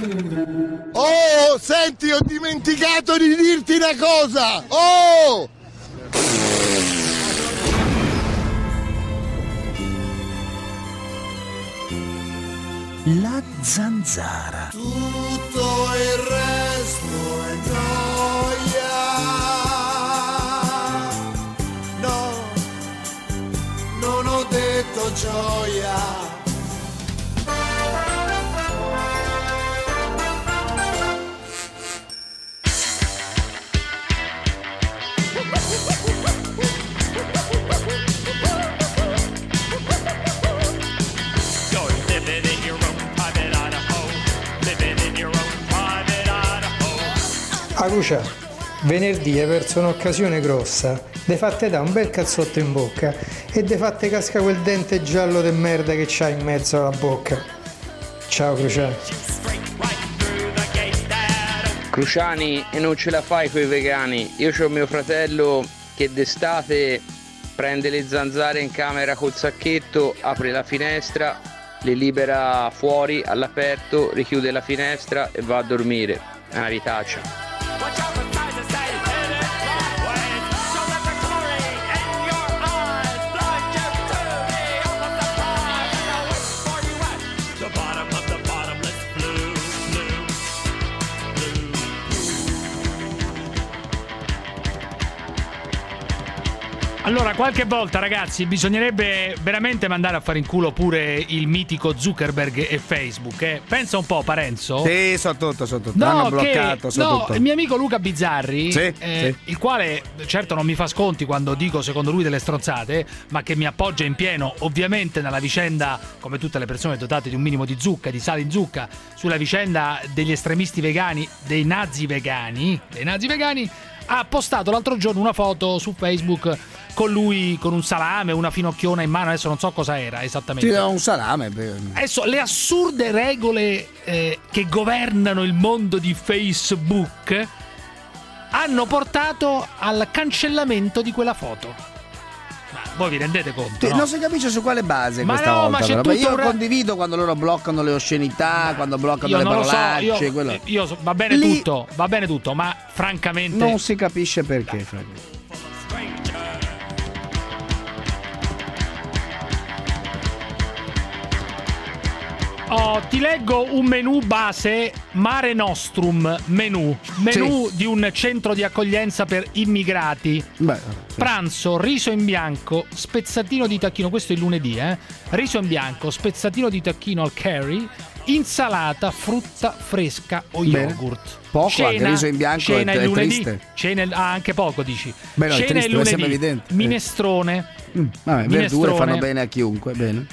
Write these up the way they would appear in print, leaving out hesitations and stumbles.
Oh, senti, ho dimenticato di dirti una cosa. Oh! La zanzara. Tutto il resto è noia. No, non ho detto gioia. A Crucia, venerdì hai perso un'occasione grossa, de fatte da un bel cazzotto in bocca e de fatte casca quel dente giallo de merda che c'hai in mezzo alla bocca. Ciao Cruciani. Cruciani, e non ce la fai coi vegani. Io c'ho mio fratello che d'estate prende le zanzare in camera col sacchetto, apre la finestra, le libera fuori all'aperto, richiude la finestra e va a dormire. È una vitaccia. Allora, qualche volta, ragazzi, bisognerebbe veramente mandare a fare in culo pure il mitico Zuckerberg e Facebook. Pensa un po', Parenzo. Sì, so tutto. Hanno bloccato, tutto. Il mio amico Luca Bizzarri, sì. il quale certo non mi fa sconti quando dico secondo lui delle stronzate, ma che mi appoggia in pieno, ovviamente, nella vicenda, come tutte le persone dotate di un minimo di zucca, di sale in zucca, sulla vicenda degli estremisti vegani, dei nazi vegani, ha postato l'altro giorno una foto su Facebook con lui con un salame, una finocchiona in mano, adesso non so cosa era esattamente. Sì, un salame. Adesso le assurde regole che governano il mondo di Facebook hanno portato al cancellamento di quella foto. Ma voi vi rendete conto? No? Non si capisce su quale base ma questa no, volta. Ma c'è tutto io condivido quando loro bloccano le oscenità, quando bloccano le parolacce. Va bene lì, va bene tutto, ma francamente non si capisce perché, francamente. Ti leggo un menù base Mare Nostrum, menù sì, di un centro di accoglienza per immigrati. Pranzo, riso in bianco, spezzatino di tacchino, questo è il lunedì, riso in bianco, spezzatino di tacchino al curry, insalata, frutta fresca o yogurt. Poco, cena, anche riso in bianco cena è il lunedì, triste. Anche poco dici. Beh, no, cena triste, il lunedì, evidente. minestrone. Verdure fanno bene a chiunque, bene.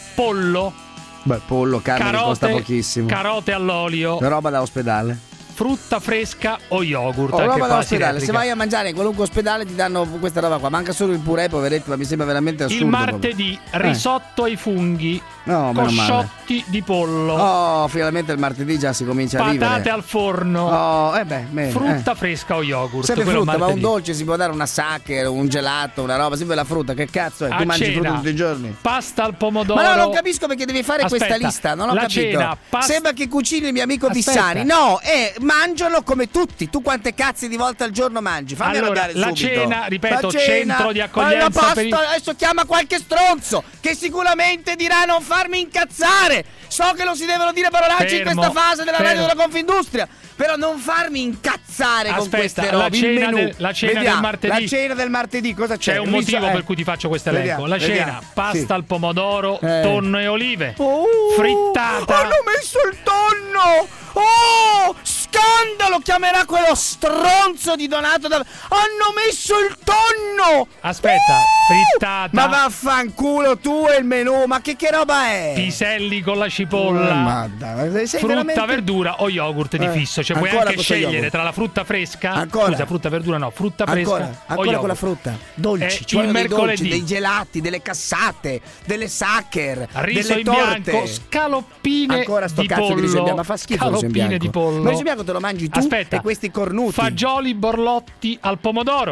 Pollo. Pollo, carne che costa pochissimo. Carote all'olio. Roba da ospedale. Frutta fresca o yogurt. Roba da ospedale. Se vai a mangiare in qualunque ospedale ti danno questa roba qua. Manca solo il purè, poveretto, ma mi sembra veramente assurdo. Il martedì risotto ai funghi. No, cosciotti di pollo. Oh, finalmente il martedì già si comincia a vivere. Patate al forno. Oh, frutta fresca o yogurt. Sempre frutta, ma un dolce si può dare una sacher, un gelato, una roba, sempre la frutta, che cazzo è? Tu mangi frutta tutti i giorni. Pasta al pomodoro. Ma no, non capisco perché devi fare questa lista, non ho capito. Cena, sembra che cucini il mio amico Vissani. No, mangiano come tutti. Tu quante cazzi di volte al giorno mangi? Fammi arrabbiare subito. La cena, ripeto, centro di accoglienza. La pasta, adesso chiama qualche stronzo che sicuramente dirà non farmi incazzare. So che non si devono dire parolacce in questa fase della radio della Confindustria, però non farmi incazzare con queste robe. La cena del martedì. La cena del martedì, cosa c'è? C'è un motivo per cui ti faccio questo elenco. La cena, pasta al pomodoro, tonno e olive, frittata. Hanno messo il tonno! Oh, scandalo! Chiamerà quello stronzo di Donato. Hanno messo il tonno! Aspetta, frittata. Ma vaffanculo tu e il menù, ma che roba è? Piselli con la cipolla, frutta, veramente... verdura o yogurt di fisso. Cioè puoi anche scegliere tra la frutta fresca. Scusa, frutta, verdura no, frutta fresca. Ancora con la frutta. Dolci, il mercoledì. Dei gelati, delle cassate, delle sacher, riso delle in torte. bianco, scaloppine ancora sto di cazzo pollo. Di riso in bianco, ma fa schifo il riso in bianco. Di pollo. Ma il riso in bianco te lo mangi tu e questi cornuti. Fagioli borlotti al pomodoro.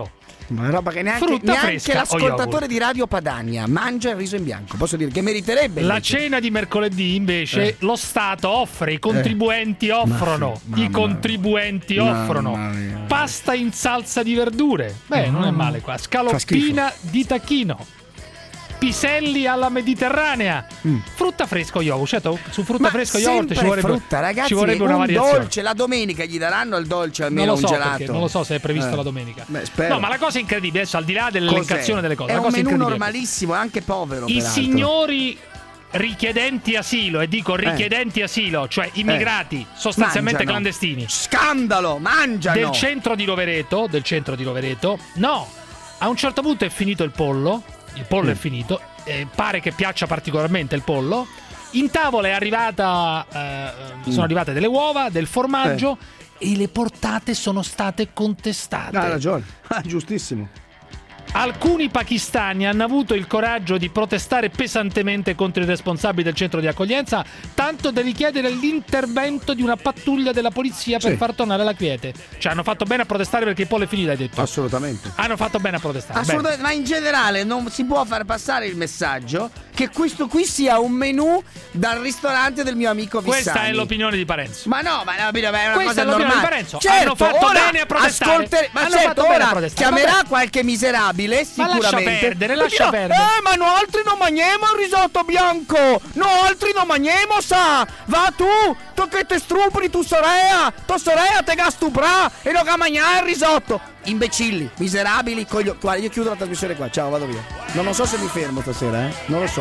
Una roba che neanche l'ascoltatore di Radio Padania mangia il riso in bianco. Posso dire che meriterebbe. La cena di mercoledì invece lo Stato offre, i contribuenti offrono. I contribuenti offrono pasta in salsa di verdure. Beh, non è male qua. Scaloppina di tacchino. Piselli alla mediterranea. Frutta fresca o yogurt. Certo, su frutta fresca o yogurt ci vorrebbe frutta, ragazzi, ci vorrebbe una variazione. Dolce la domenica gli daranno il dolce almeno non lo so, un gelato. Non lo so se è previsto la domenica. Spero. No, ma la cosa incredibile adesso, al di là dell'elencazione delle cose, è la un cosa menù incredibile normalissimo, anche povero. I peraltro. signori richiedenti asilo, e dico richiedenti asilo, cioè immigrati sostanzialmente clandestini. Scandalo, mangiano. Del centro di Rovereto, no, a un certo punto è finito il pollo è finito, pare che piaccia particolarmente il pollo. In tavola è arrivata sono arrivate delle uova, del formaggio e le portate sono state contestate. Ha ragione, giustissimo. Alcuni pakistani hanno avuto il coraggio di protestare pesantemente contro i responsabili del centro di accoglienza, tanto da richiedere l'intervento di una pattuglia della polizia per far tornare la quiete. Cioè hanno fatto bene a protestare perché il pollo è finito, hai detto. Assolutamente. Hanno fatto bene a protestare. Assolutamente, ma in generale non si può far passare il messaggio che questo qui sia un menù dal ristorante del mio amico Vissani. Questa è l'opinione di Parenzo. Ma no, ma è una questa cosa è l'opinione normale. di Parenzo. Certo, hanno fatto bene a protestare. Ma certo, ora chiamerà qualche miserabile sicuramente. Ma lascia perdere. Ma noi altri non mangiamo il risotto bianco. Noi altri non mangiamo, sa. Va tu che te strupri tu sorella te ga stupra e non ga mangiare il risotto. Imbecilli, miserabili, Guarda, io chiudo la trasmissione qua. Ciao, vado via. Non so se mi fermo stasera, non lo so.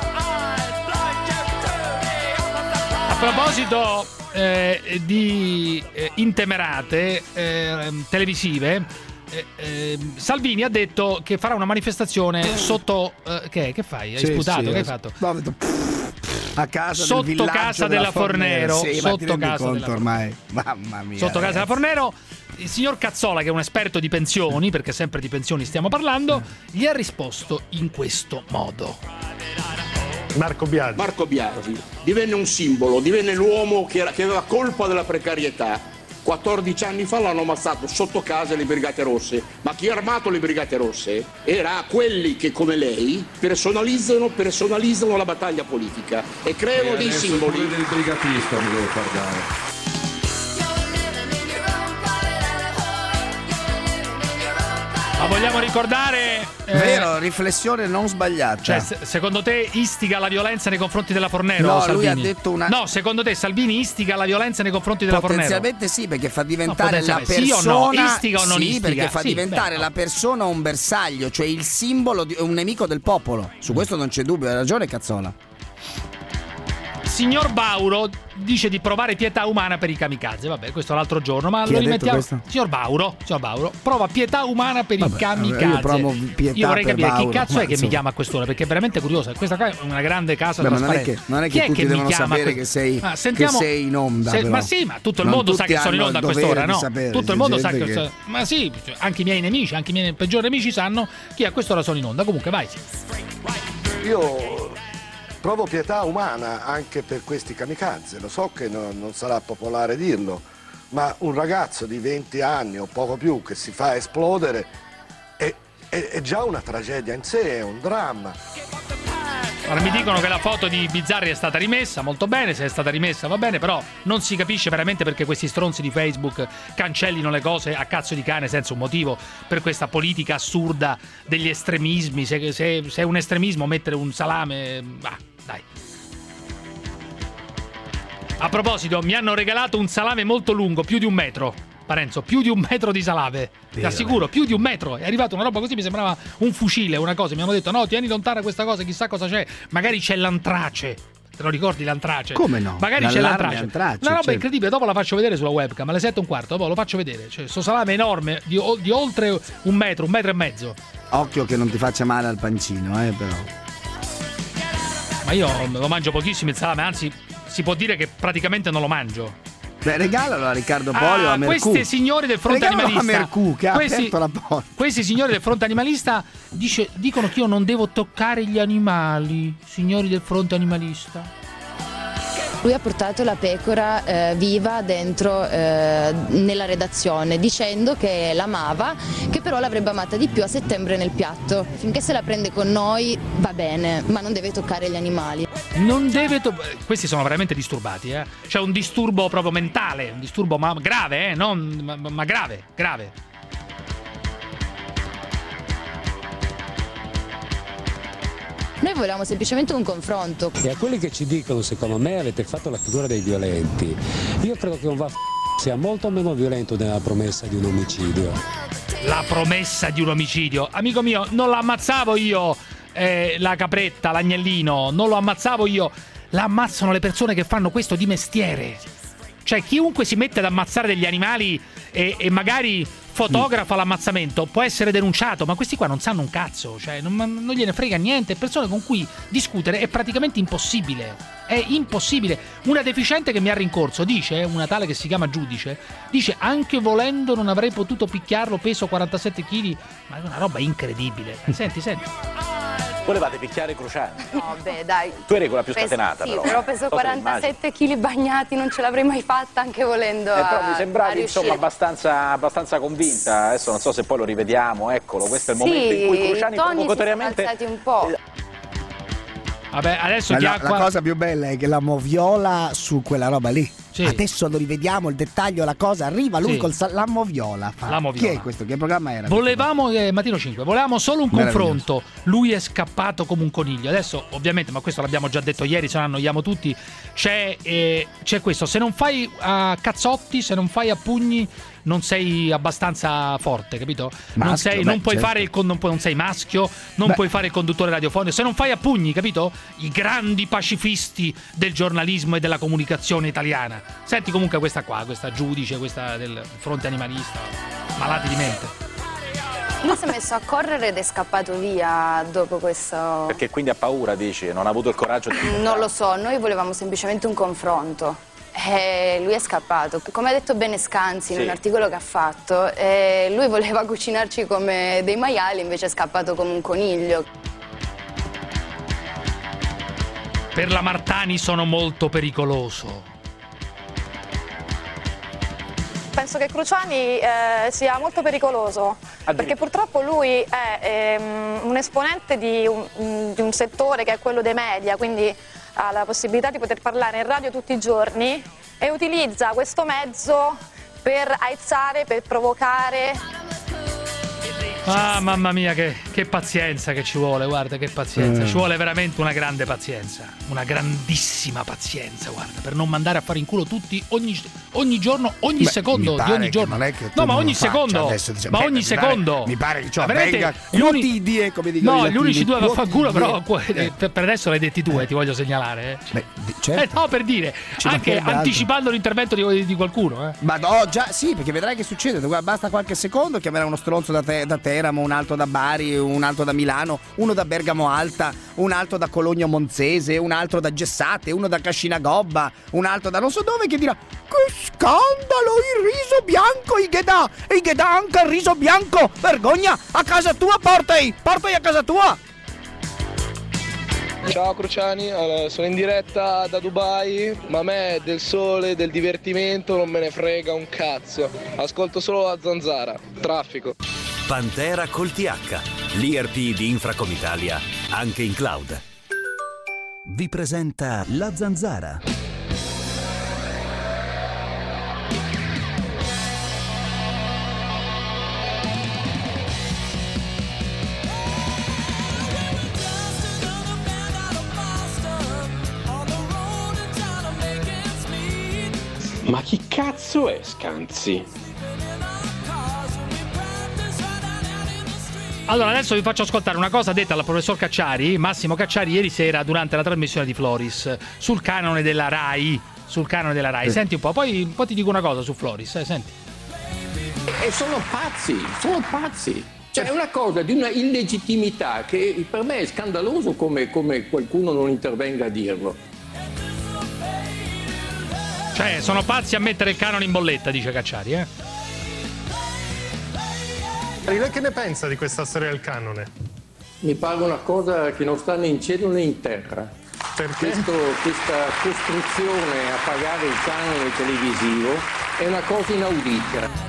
A proposito di intemerate televisive, Salvini ha detto che farà una manifestazione sotto che fai? Hai sputato? Che hai fatto? No, ho detto, a casa sotto casa della Fornero. Sotto casa della ormai. Mamma mia. Sotto casa della Fornero. Il signor Cazzola, che è un esperto di pensioni, perché sempre di pensioni stiamo parlando, gli ha risposto in questo modo. Marco Biagi divenne un simbolo, divenne l'uomo che aveva colpa della precarietà. 14 anni fa l'hanno ammazzato sotto casa le Brigate Rosse, ma chi ha armato le Brigate Rosse era quelli che come lei personalizzano la battaglia politica e creano dei simboli. Pure del brigatista mi devo guardare. Ma vogliamo ricordare vero, riflessione non sbagliata. Cioè, secondo te istiga la violenza nei confronti della Fornero? No, Salvini? lui ha detto una. No, secondo te Salvini istiga la violenza nei confronti della Fornero? Potenzialmente sì, perché fa diventare la persona. Sì o no? Istiga o non sì, istiga? Perché fa diventare la persona un bersaglio, cioè il simbolo di un nemico del popolo. Su questo non c'è dubbio, hai ragione Cazzola. Signor Bauro dice di provare pietà umana per i kamikaze. Vabbè, questo è l'altro giorno, ma Chi lo ha rimettiamo. detto Signor Bauro prova pietà umana per i kamikaze. Io provo pietà. Io vorrei capire Bauro, chi cazzo è che mi chiama a quest'ora, perché è veramente curiosa. Questa qua è una grande casa trasparente. Non è che tutti devono sapere che sei in onda. Ma sì, ma tutto il mondo sa che sono in onda a quest'ora, no? Tutto il mondo sa che. Ma sì, anche i miei nemici, anche i miei peggiori nemici sanno che a quest'ora sono in onda. Comunque, vai. Io provo pietà umana anche per questi kamikaze, lo so che non sarà popolare dirlo, ma un ragazzo di 20 anni o poco più che si fa esplodere è già una tragedia in sé, è un dramma. Ora mi dicono che la foto di Bizzarri è stata rimessa, molto bene, se è stata rimessa va bene, però non si capisce veramente perché questi stronzi di Facebook cancellino le cose a cazzo di cane senza un motivo, per questa politica assurda degli estremismi. Se è un estremismo mettere un salame, dai. A proposito, mi hanno regalato un salame molto lungo, più di 1 metro. Parenzo, più di 1 metro di salame, ti assicuro, più di 1 metro. È arrivata una roba così, mi sembrava un fucile, una cosa. Mi hanno detto no, tieni lontana questa cosa, chissà cosa c'è. Magari c'è l'antrace. Te lo ricordi l'antrace? Come no? Magari c'è l'antrace. Una roba incredibile, dopo la faccio vedere sulla webcam, alle 7:15, dopo lo faccio vedere. Cioè, sto salame enorme, di oltre 1 metro, 1 metro e mezzo. Occhio che non ti faccia male al pancino, però. Ma io lo mangio pochissimo il salame, anzi si può dire che praticamente non lo mangio. Beh, regalalo a Riccardo Polio, a Mercù. Questi signori del fronte animalista, a Mercù, che ha aperto la porta. Questi signori del fronte animalista dicono che io non devo toccare gli animali. Signori del fronte animalista. Lui ha portato la pecora viva dentro nella redazione, dicendo che l'amava, che però l'avrebbe amata di più a settembre nel piatto. Finché se la prende con noi va bene, ma non deve toccare gli animali. Non deve questi sono veramente disturbati, C'è un disturbo proprio mentale, un disturbo grave, ma grave. Noi volevamo semplicemente un confronto. E a quelli che ci dicono, secondo me avete fatto la figura dei violenti, io credo che un sia molto meno violento della promessa di un omicidio. La promessa di un omicidio? Amico mio, non l'ammazzavo io la capretta, l'agnellino, non lo ammazzavo io. La ammazzano le persone che fanno questo di mestiere. Cioè, chiunque si mette ad ammazzare degli animali e magari fotografa l'ammazzamento può essere denunciato, ma questi qua non sanno un cazzo, cioè non gliene frega niente. Persone con cui discutere è praticamente impossibile. È impossibile. Una deficiente che mi ha rincorso dice, una tale che si chiama Giudice, dice: anche volendo non avrei potuto picchiarlo, peso 47 kg. Ma è una roba incredibile. Senti. Volevate picchiare Cruciani? No, beh, dai. Tu eri quella più scatenata, sì, però. Però peso 47 kg bagnati, non ce l'avrei mai fatta anche volendo. Però mi sembravi insomma abbastanza convinta. Adesso non so se poi lo rivediamo, eccolo, questo è il momento in cui Cruciani provocatoriamente. Sì, un po'. Vabbè, adesso la cosa più bella è che la moviola su quella roba lì. Sì. Adesso lo rivediamo il dettaglio, la cosa arriva lui col la moviola. Chi è questo? Che programma era? Volevamo Mattino 5, volevamo solo un confronto. Lui è scappato come un coniglio. Adesso ovviamente, ma questo l'abbiamo già detto ieri, se no annoiamo tutti. C'è questo: se non fai a cazzotti, se non fai a pugni, non sei abbastanza forte, capito? Maschio, non puoi fare non sei maschio, non puoi fare il conduttore radiofonico. Se non fai a pugni, capito? I grandi pacifisti del giornalismo e della comunicazione italiana. Senti comunque questa Giudice, questa del fronte animalista, malati di mente. Lui si è messo a correre ed è scappato via dopo questo. Perché quindi ha paura, dici? Non ha avuto il coraggio di. Non lo so, noi volevamo semplicemente un confronto. E lui è scappato. Come ha detto bene Scanzi in un articolo che ha fatto, lui voleva cucinarci come dei maiali, invece è scappato come un coniglio. Per la Martani sono molto pericoloso. Penso che Cruciani sia molto pericoloso, perché purtroppo lui è un esponente di un settore che è quello dei media, quindi ha la possibilità di poter parlare in radio tutti i giorni e utilizza questo mezzo per aizzare, per provocare. Ah, mamma mia, che pazienza che ci vuole, guarda, che pazienza. Ci vuole veramente una grande pazienza, una grandissima pazienza, guarda, per non mandare a fare in culo tutti ogni giorno, ogni secondo di ogni giorno. No, ma ogni secondo. Ma ogni secondo. Mi pare che venga quotidie, come dicono. No, gli unici due a far culo, però per adesso l'hai detti tu, ti voglio segnalare. Certo. No, per dire, anche anticipando l'intervento di qualcuno. Ma no, già sì, perché vedrai che succede. Basta qualche secondo, chiamerà uno stronzo da Teramo, un altro da Bari, un altro da Milano, uno da Bergamo Alta, un altro da Cologno Monzese, un altro da Gessate, uno da Cascina Gobba, un altro da non so dove, che dirà: che scandalo, il riso bianco, i Ghedà anche il riso bianco, vergogna, a casa tua portai a casa tua. Ciao Cruciani, allora, sono in diretta da Dubai, ma a me del sole, del divertimento non me ne frega un cazzo. Ascolto solo la Zanzara, traffico. Pantera col TH, l'ERP di Infracom Italia, anche in cloud. Vi presenta La Zanzara. Ma chi cazzo è Scanzi? Allora, adesso vi faccio ascoltare una cosa detta dal professor Cacciari, Massimo Cacciari, ieri sera durante la trasmissione di Floris sul canone della Rai. Senti un po', poi ti dico una cosa su Floris, senti. E sono pazzi. Cioè è una cosa di una illegittimità che per me è scandaloso come qualcuno non intervenga a dirlo. Cioè, sono pazzi a mettere il canone in bolletta, dice Cacciari, Lei che ne pensa di questa storia del canone? Mi pare una cosa che non sta né in cielo né in terra. Questa costruzione a pagare il canone televisivo è una cosa inaudita.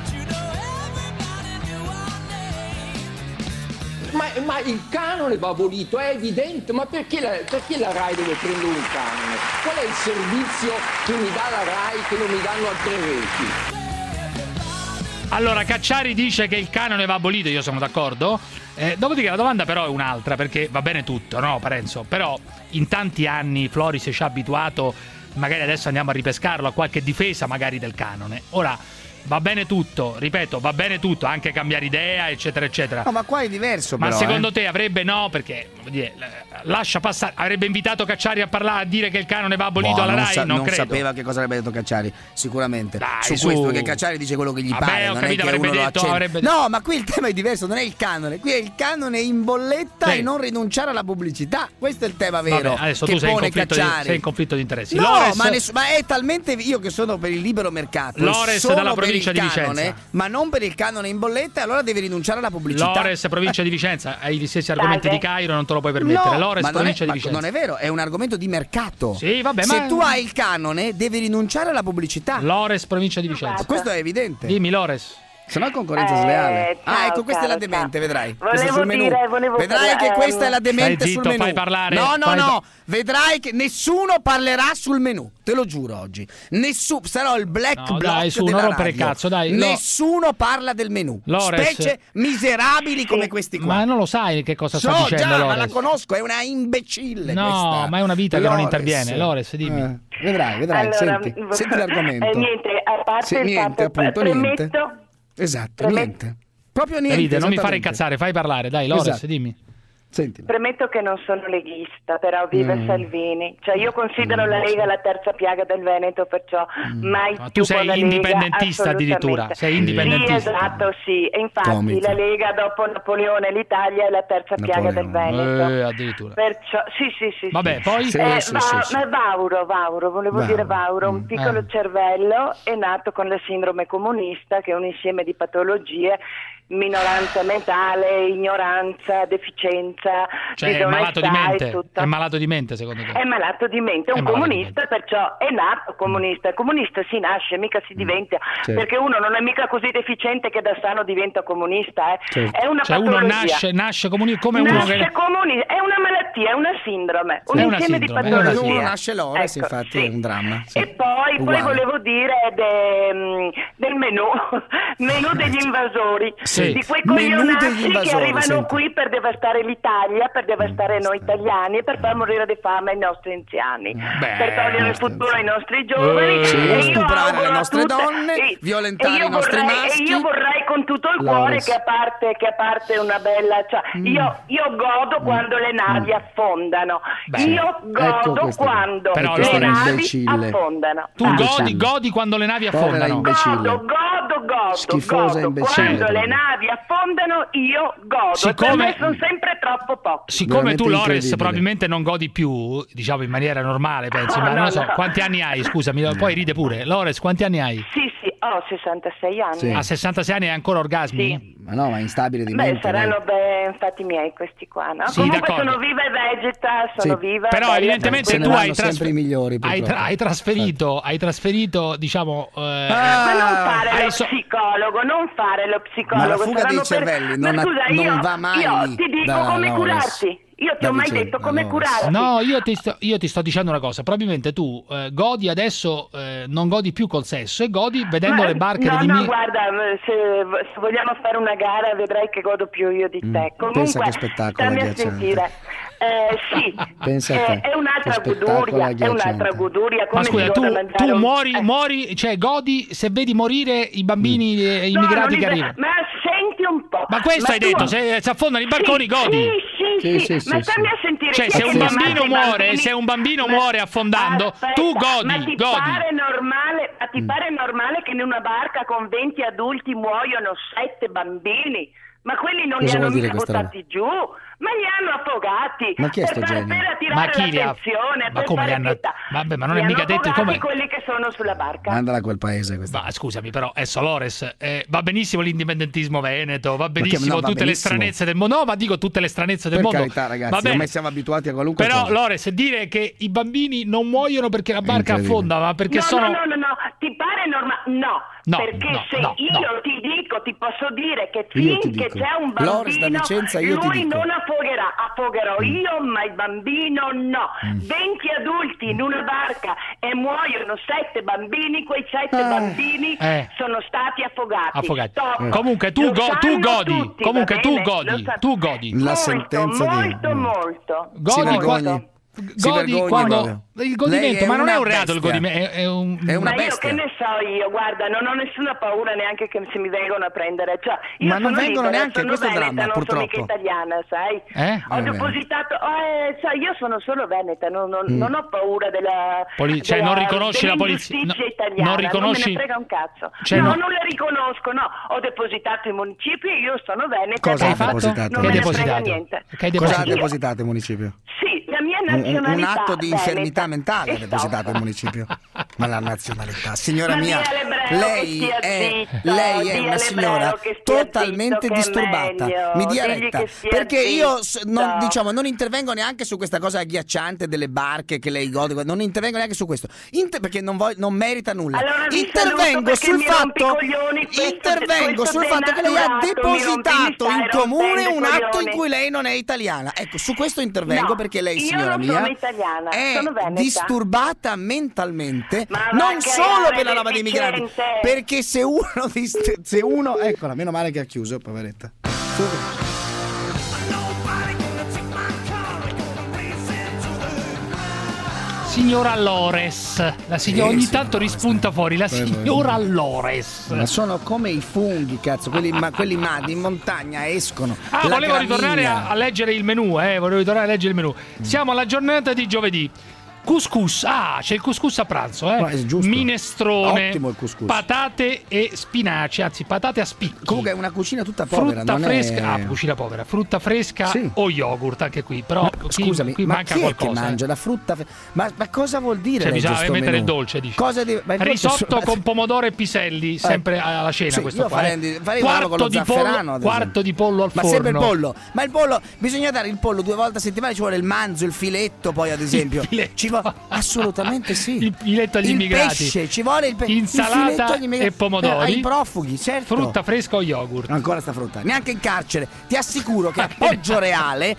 Ma il canone va abolito, è evidente, ma perché la Rai deve prendere un canone? Qual è il servizio che mi dà la Rai che non mi danno altre reti? Allora, Cacciari dice che il canone va abolito, io sono d'accordo. Dopodiché la domanda però è un'altra, perché va bene tutto, no Parenzo? Però in tanti anni Floris ci ha abituato, magari adesso andiamo a ripescarlo, a qualche difesa magari del canone. Ora, va bene tutto, ripeto, va bene tutto, anche cambiare idea, eccetera, eccetera. No, ma qua è diverso, ma però, secondo te avrebbe perché lascia passare, avrebbe invitato Cacciari a parlare, a dire che il canone va abolito alla Rai? Non credo. Sapeva che cosa avrebbe detto Cacciari, sicuramente. Dai, su questo, perché Cacciari dice quello che gli pare. Ho non capito, è che avrebbe uno detto, avrebbe No, ma qui il tema è diverso, non è il canone, qui è il canone in bolletta e non rinunciare alla pubblicità. Questo è il tema vero. Vabbè, adesso che tu sei in conflitto di interessi. No, Lores, ma è talmente io che sono per il libero mercato. Lores dalla provincia di Vicenza. Ma non per il canone in bolletta, allora devi rinunciare alla pubblicità. Lores, provincia di Vicenza, hai gli stessi argomenti di Cairo, non te lo puoi permettere. No, Lores, provincia di Vicenza. Non è vero, è un argomento di mercato. Sì, vabbè, se tu hai il canone, devi rinunciare alla pubblicità. Lores, provincia di Vicenza. Questo è evidente. Dimmi, Lores. Se no è concorrenza sleale. Ciao, ecco, questa è la ciao. demente, vedrai. Volevo Vedrai che questa è la demente Stai zitto, sul menù. fai parlare. No. Vedrai che nessuno parlerà sul menù. Te lo giuro oggi. Nessuno. Sarò il black block dai, su, della non rompere radio. il cazzo, dai. Nessuno parla del menù. Lores. Specie miserabili come questi qua. Ma non lo sai che cosa sta dicendo già, Lores. ma la conosco, è una imbecille no, questa. ma è una vita che Lores. non interviene. Lores, dimmi. Vedrai, Allora, senti l'argomento. Niente, a parte il niente, fatto, appunto, premetto, niente. Esatto, niente. Proprio niente. Davide, non mi fare incazzare, fai parlare, dai, Lores, Esatto. dimmi. Sentila. Premetto che non sono leghista, però vive Salvini. Cioè io considero la Lega la terza piaga del Veneto, perciò mai Ma più tu sei con la indipendentista Lega, addirittura, sei indipendentista. Sì, esatto, sì. E infatti Comica. la Lega dopo Napoleone l'Italia è la terza piaga del Veneto. Addirittura. Perciò sì. Vabbè, poi Ma Vauro, volevo dire Vauro, un piccolo cervello è nato con la sindrome comunista, che è un insieme di patologie, minoranza mentale, ignoranza, deficienza, cioè è malato di mente. È malato di mente, secondo te? È malato di mente, è un comunista, perciò è nato comunista. Comunista si nasce, mica si diventa, perché uno non è mica così deficiente che da sano diventa comunista, È una patologia. Uno nasce comunista come uno che... comunista, è una malattia, è una sindrome, un insieme di patologie. Uno nasce Lores, infatti è un dramma. Sì. E poi volevo dire del menù degli invasori. Di quei coglionazzi che arrivano qui per devastare l'Italia, per devastare noi italiani e per far morire di fame i nostri anziani, per togliere il futuro ai nostri giovani, stuprare le nostre donne, violentare i nostri maschi. E io vorrei con tutto il cuore che a parte una bella, io godo quando le navi affondano. Io godo quando le navi affondano. Tu godi quando le navi affondano. Godo. Schifosa imbecille. Quando le navi affondano io godo. Per me sono sempre troppo pochi. Siccome tu, Lores, probabilmente non godi più, diciamo in maniera normale, pensi, ma non lo so, quanti anni hai? Scusami, poi ride pure. Lores, quanti anni hai? Sì, ho 66 anni. Sì. A 66 anni hai ancora orgasmi? Sì. Ma no, ma instabile di mente. Saranno infatti miei questi qua, no? Sì, comunque d'accordo. sono viva e vegeta, sono viva. Però evidentemente tu hai sempre i migliori, hai trasferito, diciamo ma non fare lo psicologo, Ma la fuga dei cervelli non va mai. Io ti dico come curarti. Io ti ho mai detto come curarti? No, io ti sto dicendo una cosa. Probabilmente tu godi adesso, non godi più col sesso e godi vedendo le barche degli No, guarda, se vogliamo fare una gara vedrai che godo più io di te. Comunque, pensa che spettacolo stammi a sentire. Sì, pensa a te. È un'altra goduria. Ma scusa, tu muori, cioè godi se vedi morire i bambini immigrati che arrivano. Ma senti un po'. Ma questo hai detto, se affondano i barconi godi. Sì, ma stammi a sentire. Cioè, se un bambino muore affondando, tu godi. Ma ti pare normale che in una barca con 20 adulti muoiono 7 bambini? Ma quelli non li hanno mica buttati giù, Ma li hanno affogati. Ma chi è sto genio? Per attirare l'attenzione. Ma come li hanno? Vabbè, ma non è mica detto come. Quelli che sono sulla barca. Mandala a quel paese questa. Ma scusami, però è Solores. Va benissimo l'indipendentismo veneto, va benissimo tutte le stranezze del mondo. No, ma dico tutte le stranezze del mondo. Per carità, ragazzi, ormai siamo abituati a qualunque però, cosa. Lores, dire che i bambini non muoiono perché la barca affonda, ma perché sono. No, ti pare normale? No. Perché se io ti dico, ti posso dire che finché c'è un bambino, lui non affogherò io, ma il bambino no. 20 adulti in una barca e muoiono 7 bambini, quei 7 bambini sono stati affogati. Comunque tu godi, tu godi la sentenza molto. Godi quando il godimento, ma non è un reato il godimento, è una Io che bestia. ne so io, guarda, non ho nessuna paura neanche che se mi vengono a prendere, cioè, io ma non vengono libera, neanche, questo è il dramma, non purtroppo. sono mica italiana, sai? Ho depositato, sai, io sono solo veneta, non ho paura della cioè non riconosci la polizia italiana, non riconosci, non me ne frega un cazzo. Cioè, non la riconosco, no, ho depositato i municipi, io sono veneta. Cosa hai depositato? Non me ne frega niente. Cosa ha depositato il municipio? Sì, la mia nazionalità. Un atto di infermità mentale ha depositato il municipio. Ma la nazionalità, signora mia, lei è una signora totalmente disturbata. Mi dia retta, perché io non intervengo neanche su questa cosa agghiacciante delle barche che lei gode, non intervengo neanche su questo, perché non merita nulla. Intervengo sul fatto che lei ha depositato in comune un atto in cui lei non è italiana. Ecco, su questo intervengo perché lei, signora mia, è disturbata mentalmente, non solo per la roba dei migranti, perché se uno eccola, meno male che ha chiuso, poveretta. Signora Lores, ogni tanto rispunta fuori la signora Lores. Ma sono come i funghi, cazzo, quelli in montagna escono. Volevo ritornare a leggere il menù, Siamo alla giornata di giovedì. Couscous, c'è il couscous a pranzo, minestrone, ottimo il couscous. Patate e spinaci, anzi patate a spicchi. Comunque è una cucina tutta povera, frutta fresca, cucina povera, frutta fresca o yogurt anche qui, però scusami, qui ma manca chi qualcosa. È che mangia la frutta? Ma cosa vuol dire? Cioè bisogna mettere il dolce, dici. Risotto con pomodoro e piselli, sempre alla cena questo qua. Farei quarto di pollo al forno. Ma sempre il pollo. Ma il pollo, bisogna dare il pollo 2 volte a settimana, ci vuole il manzo, il filetto, poi ad esempio. Assolutamente sì. Il filetto agli immigrati. Pesce, ci vuole insalata e pomodori. Ai profughi, certo. Frutta fresca o yogurt. Ancora sta frutta. Neanche in carcere. Ti assicuro che a Poggio Reale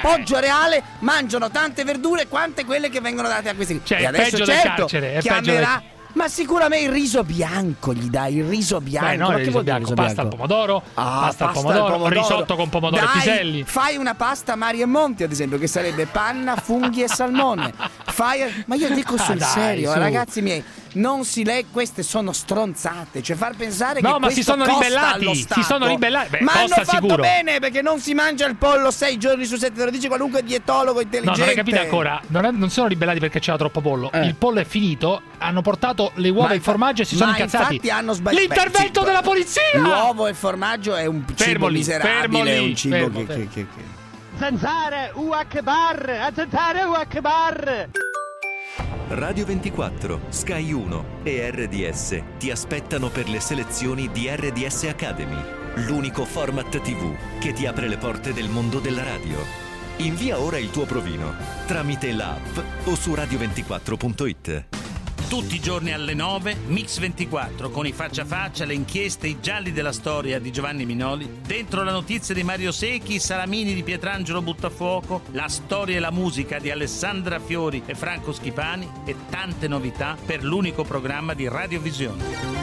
mangiano tante verdure quante quelle che vengono date a questi. Cioè, e adesso del carcere, chiamerà. Ma sicuramente il riso bianco gli dai, il riso bianco. Ma che vuol dire? Pasta al pomodoro, pasta al pomodoro, risotto con pomodoro e piselli. Fai una pasta Mari e Monti, ad esempio, che sarebbe panna, funghi e salmone. Ma io dico sul serio, ragazzi miei, non si queste sono stronzate, cioè far pensare che ma si sono ribellati, ma hanno fatto sicuro. Bene, perché non si mangia il pollo 6 giorni su 7, te lo dice qualunque dietologo intelligente. No, non hai capito ancora, non sono ribellati perché c'era troppo pollo. Il pollo è finito, hanno portato le uova e il formaggio e si sono incazzati. Infatti hanno sbagliato. L'intervento della polizia! L'uovo e il formaggio è un cibo miserabile, è un cibo che Zanzare, Akbar, Zanzare, Akbar. Radio 24, Sky 1 e RDS ti aspettano per le selezioni di RDS Academy, l'unico format TV che ti apre le porte del mondo della radio. Invia ora il tuo provino tramite l'app o su radio24.it. Tutti i giorni alle 9, Mix 24, con i faccia a faccia, le inchieste, i gialli della storia di Giovanni Minoli, dentro la notizia di Mario Secchi, i salamini di Pietrangelo Buttafuoco, la storia e la musica di Alessandra Fiori e Franco Schipani e tante novità per l'unico programma di Radiovisione.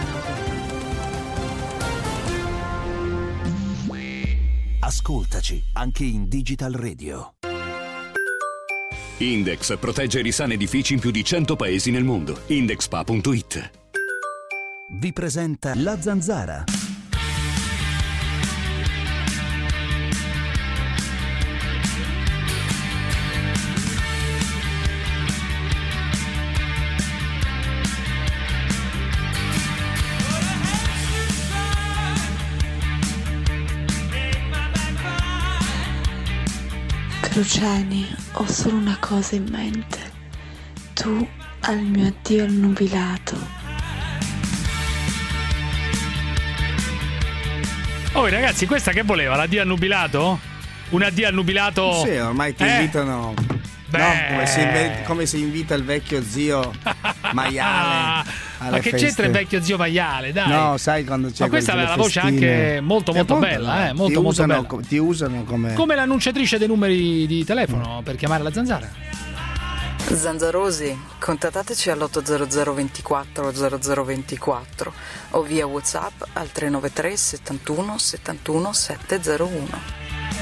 Ascoltaci anche in Digital Radio. Index protegge i risani edifici in più di 100 paesi nel mondo. Indexpa.it vi presenta La Zanzara. Cruciani, ho solo una cosa in mente. Tu al mio addio al nubilato. Oh ragazzi, questa che voleva? L'addio al nubilato? Un addio al nubilato? Sì, ormai ti invitano. Beh. Come si invita il vecchio zio maiale. Ma che c'entra il vecchio zio maiale? Dai. No, sai quando c'è. Ma questa aveva la voce anche molto bella, molto bella. Ti usano come l'annunciatrice dei numeri di telefono per chiamare la Zanzara. Zanzarosi, contattateci all'800 24 0024 o via WhatsApp al 393 71 71 701.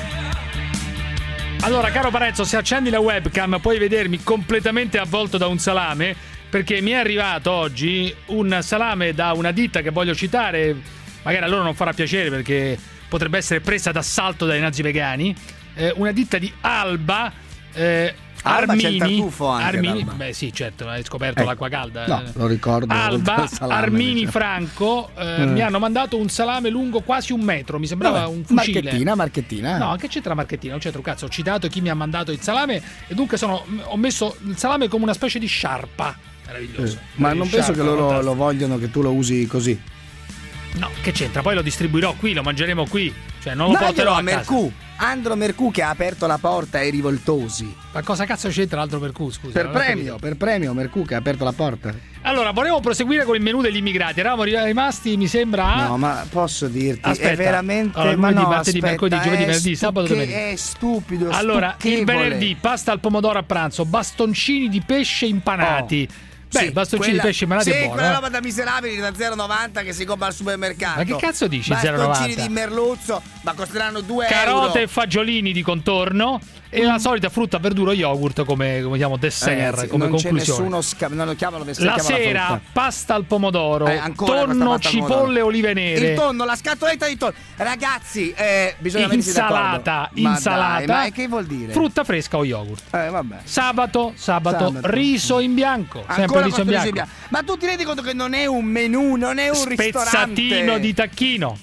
Allora, caro Parenzo, se accendi la webcam puoi vedermi completamente avvolto da un salame, perché mi è arrivato oggi un salame da una ditta che voglio citare, magari a loro non farà piacere perché potrebbe essere presa d'assalto dai nazi vegani, una ditta di Alba, Alba Armini, c'è il tartufo anche Armini, Alba. Beh sì, certo, hai scoperto l'acqua calda. No, lo ricordo. Alba, salame, Armini, diciamo. Franco mi hanno mandato un salame lungo quasi 1 metro, mi sembrava un fucile. Marchettina. No, che c'entra marchettina? Non c'entra un cazzo. Ho citato chi mi ha mandato il salame e dunque ho messo il salame come una specie di sciarpa. Meraviglioso. Ma non penso che loro lo vogliono che tu lo usi così. No, che c'entra? Poi lo distribuirò qui, lo mangeremo qui. Cioè, non lo porterò a Mercù. Andro Mercù che ha aperto la porta ai rivoltosi. Ma cosa cazzo c'entra l'altro Mercù, scusa? Per premio Mercù che ha aperto la porta. Allora, volevo proseguire con il menù degli immigrati. Eravamo rimasti, mi sembra. No, ma posso dirti, aspetta, è veramente. Allora, ma no, martedì, mercoledì, giovedì, venerdì, sabato, domenica. È stupido. Allora, il venerdì pasta al pomodoro a pranzo, bastoncini di pesce impanati. Beh, bastoncini di pesce impanati è buono. Quella roba da miserabili da 0,90 che si compra al supermercato. Ma che cazzo dici 0,90? Bastoncini di merluzzo, ma costeranno 2 euro. Carote e fagiolini di contorno e la solita frutta, verdura, yogurt come diciamo dessert, ragazzi, come non conclusione. Non lo chiamano dessert. La sera pasta al pomodoro, tonno, cipolle, pomodoro. Olive nere. Il tonno, la scatoletta di tonno. Ragazzi, bisogna mettersi d'accordo. Insalata. Ma che vuol dire? Frutta fresca o yogurt. Vabbè. Sabato, riso in bianco. Sempre riso in bianco. Ma tu ti rendi conto che non è un menù, non è un ristorante? Spezzatino di tacchino.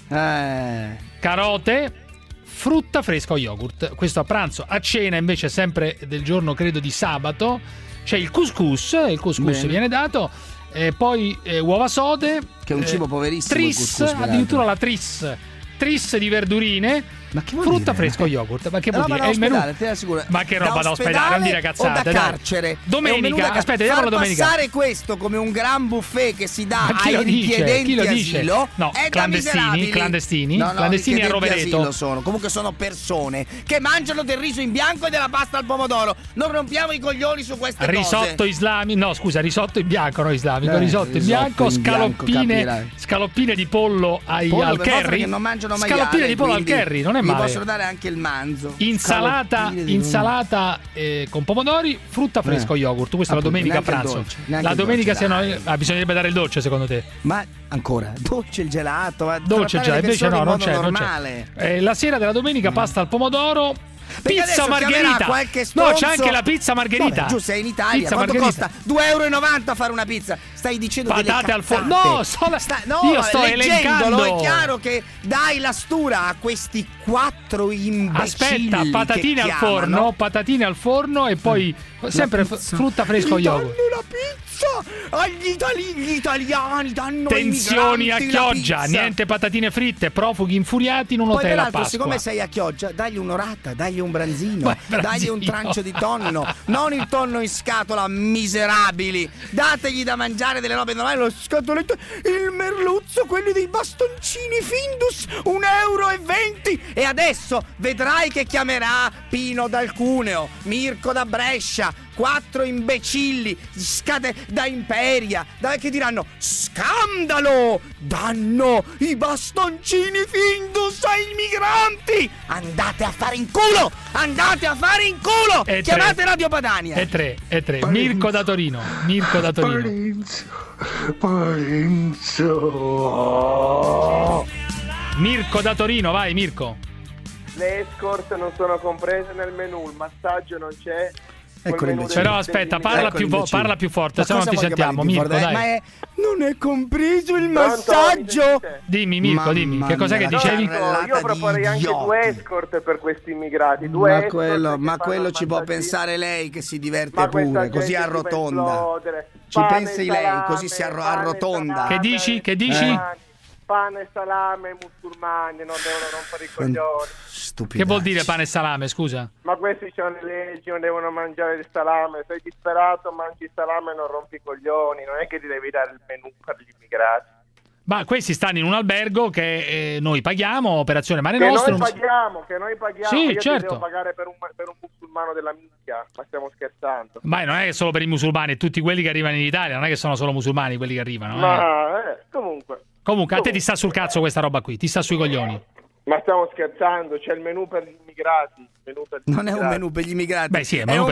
Carote, frutta fresca o yogurt. Questo a pranzo. A cena invece sempre del giorno credo di sabato c'è il couscous viene dato, poi uova sode, che è un cibo poverissimo, tris, addirittura la tris di verdurine. Ma che vuol frutta dire? fresca o yogurt? Ma che vuol dire? È il menù. Ma che roba da ospedale, non dire cazzate. O da carcere. Domenica, aspetta, vediamo la domenica. Passare questo come un gran buffet che si dà ai richiedenti asilo. No, è clandestini a Rovereto. Comunque sono persone che mangiano del riso in bianco e della pasta al pomodoro. Non rompiamo i coglioni su queste cose. Risotto islamico, no scusa, risotto in bianco, no islamico, risotto in bianco, scaloppine di pollo al curry. Che non mangiano maiale, scaloppine di pollo al curry, non è male. Mi possono dare anche il manzo. Insalata con pomodori, frutta fresca o yogurt. Questa è la domenica a pranzo. La domenica bisognerebbe dare il dolce secondo te? Ma ancora, dolce il gelato. Dolce il gelato, invece no, non c'è. La sera della domenica pasta al pomodoro. Pizza margherita. No, c'è anche la pizza margherita. Vabbè, giù sei in Italia. Pizza quanto margherita. costa? 2,90 € fare una pizza. Stai dicendo patate al forno. No, io sto elencando. È chiaro che dai la stura a questi 4 imbecilli. Aspetta, patatine al forno e poi sempre frutta fresca o yogurt. La pizza agli italiani danno tensioni a Chioggia, la niente patatine fritte, profughi infuriati in un hotel a Pasqua. Siccome sei a Chioggia, dagli un'orata, dagli un branzino, dagli un trancio di tonno, non il tonno in scatola, miserabili. Dategli da mangiare delle robe normali, lo scatoletto, il merluzzo, quelli dei bastoncini Findus, 1,20 € e adesso vedrai che chiamerà Pino dal Cuneo, Mirko da Brescia, 4 imbecilli da Imperia, che diranno scandalo, danno i bastoncini Findus ai migranti, andate a fare in culo, chiamate Radio Padania. E 3 Mirko da Torino. Mirko da Torino, vai Mirko. Le escort non sono comprese nel menù, il massaggio non c'è. Però aspetta, parla più forte, se no non ti sentiamo. Mirko, dai. Ma non è compreso il massaggio. Dimmi Mirko, dimmi, che cos'è che dicevi? Io proporrei anche 2 escort per questi immigrati. Ma quello ci può pensare lei, che si diverte pure, così arrotonda. Ci pensi lei, così si arrotonda. Che dici? Pane e salame musulmani non devono rompere i coglioni. Che vuol dire pane e salame, scusa? Ma questi sono le leggi, non devono mangiare il salame. Sei disperato, mangi il salame e non rompi i coglioni. Non è che ti devi dare il menù per gli immigrati. Ma questi stanno in un albergo che noi paghiamo, Operazione Mare Nostrum. Che noi paghiamo. Sì, io certo. Devo pagare per un musulmano della minchia, ma stiamo scherzando. Ma non è che solo per i musulmani, tutti quelli che arrivano in Italia, non è che sono solo musulmani quelli che arrivano. Comunque, a te ti sta sul cazzo questa roba qui, ti sta sui coglioni. Ma stiamo scherzando, c'è il menù per gli immigrati. Non è un menù per gli immigrati. Beh, sì, è un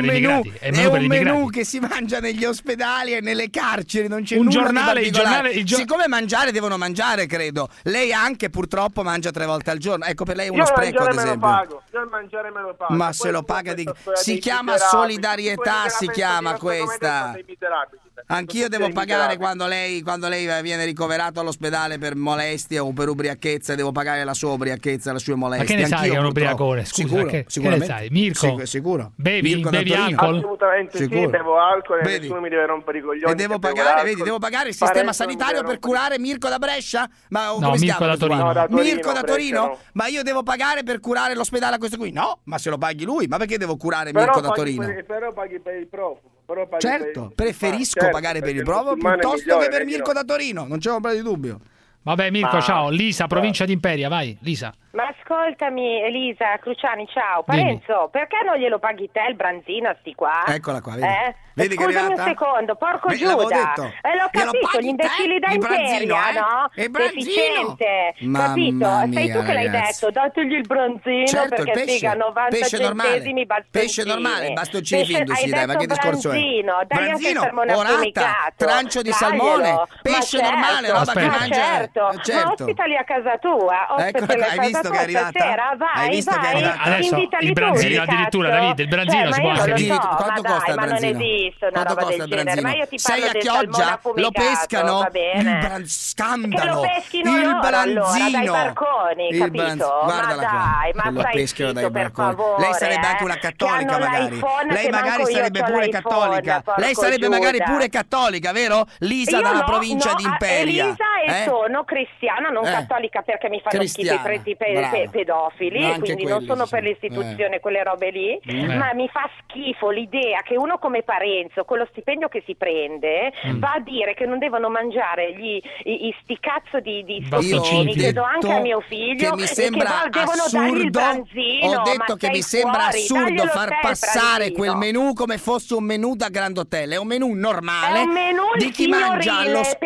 menù che si mangia negli ospedali e nelle carceri, non c'è un nulla giornale, di particolare. Siccome mangiare devono mangiare, credo. Lei anche purtroppo mangia 3 volte al giorno. Ecco, per lei è uno spreco, ad esempio. Io il mangiare me lo pago. Ma se lo paga si chiama solidarietà, si chiama questa. Anch'io devo pagare quando lei viene ricoverato all'ospedale per molestie o per ubriachezza, devo pagare la sua ubriachezza, le sue molestie. Ma che ne sai che è un ubriacone? Scusa, che ne sai? Mirko, sicuro. Bevi alcol? Assolutamente sicuro. Sì, bevo alcol e nessuno mi deve rompere i coglioni. E devo pagare il sistema sanitario per curare Mirko da Brescia? Ma come si chiama? Mirko da Torino? Ma io devo pagare per curare l'ospedale a questo qui? No, ma se lo paghi lui, ma perché devo curare Mirko da Torino? Però paghi per il profumo. Certo, preferisco pagare per il profumo piuttosto che per Mirko da Torino, non c'è ombra di dubbio. Vabbè Mirko, ciao. Lisa, provincia di Imperia, vai, Lisa. Ma ascoltami Elisa Cruciani, ciao. Parenzo, perché non glielo paghi te il branzino a sti qua? Eccola qua, vedi? Vedi scusami che è arrivata? un secondo, porco Giuda. L'avevo detto. L'ho capito, gli imbecilli da Imperia, no? Deficiente, capito? Sei tu che l'hai detto, dategli il branzino, certo, perché figa 90 centesimi bastoncini. Pesce normale, bastoncini Findus, dai, ma che discorso è? Dai anche il salmone affumicato. Trancio di salmone, pesce normale, roba che mangia. Ma ospitali a casa tua, ospitali a casa tua stasera, vai, adesso il branzino addirittura, Davide, il branzino si può anche. Quanto costa il ma non esiste una roba del genere. Ma io ti parlo del salmone affumicato, lo pescano, va bene. Scandalo, che lo peschino il loro, branzino allora, dai barconi, capito? Guardala ma dai, qua, ma stai zitto, per favore. Lei sarebbe anche una cattolica magari. Lei magari sarebbe pure cattolica. Lei sarebbe magari pure cattolica, vero? Lisa dalla provincia di Imperia. Elisa e sono cristiana, non cattolica, perché mi fanno schifo i preti pedofili, quindi non sono per l'istituzione quelle robe lì, ma mi fa schifo l'idea che uno come Parenzo, con lo stipendio che si prende, va a dire che non devono mangiare sti cazzo di sottini, che do anche a mio figlio, che mi sembra e che devono dargli il branzino. Ho detto che mi sembra assurdo far passare quel menù come fosse un menù da Grand Hotel. È un menù normale, è un menù di chi mangia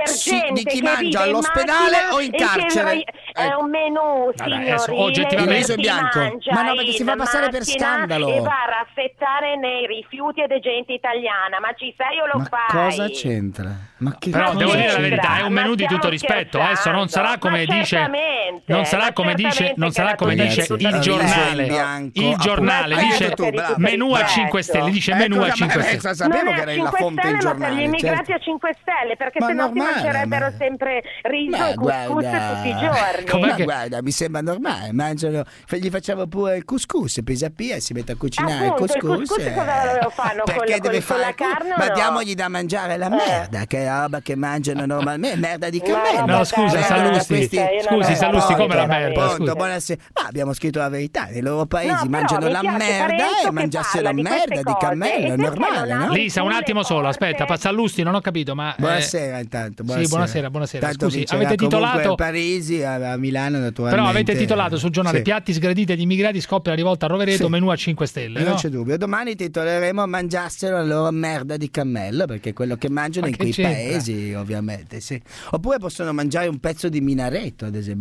all'ospedale o in carcere. È un menù signorile, oggettivamente bianco. Ma no, perché si fa passare per scandalo e va a raffettare nei rifiuti ed gente italiana. Ma ci sei o lo fai? Cosa c'entra? Ma che però devo dire la verità, è un menù di tutto rispetto. Adesso non sarà come dice, non sarà come dice il giornale. Il giornale dice menù a 5 stelle, dice menù a 5 stelle. Sapevo che era la fonte del giornale. Ma per gli immigrati a 5 stelle, perché sennò si mangerebbero sempre riso e couscous tutti i giorni. Ma guarda, mi sembra normale, mangiano, gli facciamo pure il couscous, Pisapia si mette a cucinare il couscous. Cosa lo fanno perché deve fare la carne? Ma diamogli da mangiare la merda, che è roba che mangiano normalmente, merda di cammello. No, scusa, Sallusti, come la merda? Pronto, buonasera. Ma abbiamo scritto la verità, nei loro paesi mangiano la merda e mangiassero merda di cammello, è normale, no? Lisa, un attimo solo, aspetta, Sallusti, non ho capito, ma buonasera intanto, buonasera. Sì, buonasera. Tanto scusi, avete titolato a Parisi, a Milano naturalmente. Però avete titolato sul giornale Piatti sgraditi agli immigrati, scoppia la rivolta a Rovereto, menù a 5 stelle. Non c'è dubbio. Domani titoleremo mangiassero la loro merda di cammello, perché è quello che mangiano in quei paesi, ovviamente, sì. Oppure possono mangiare un pezzo di minareto, ad esempio, si capisce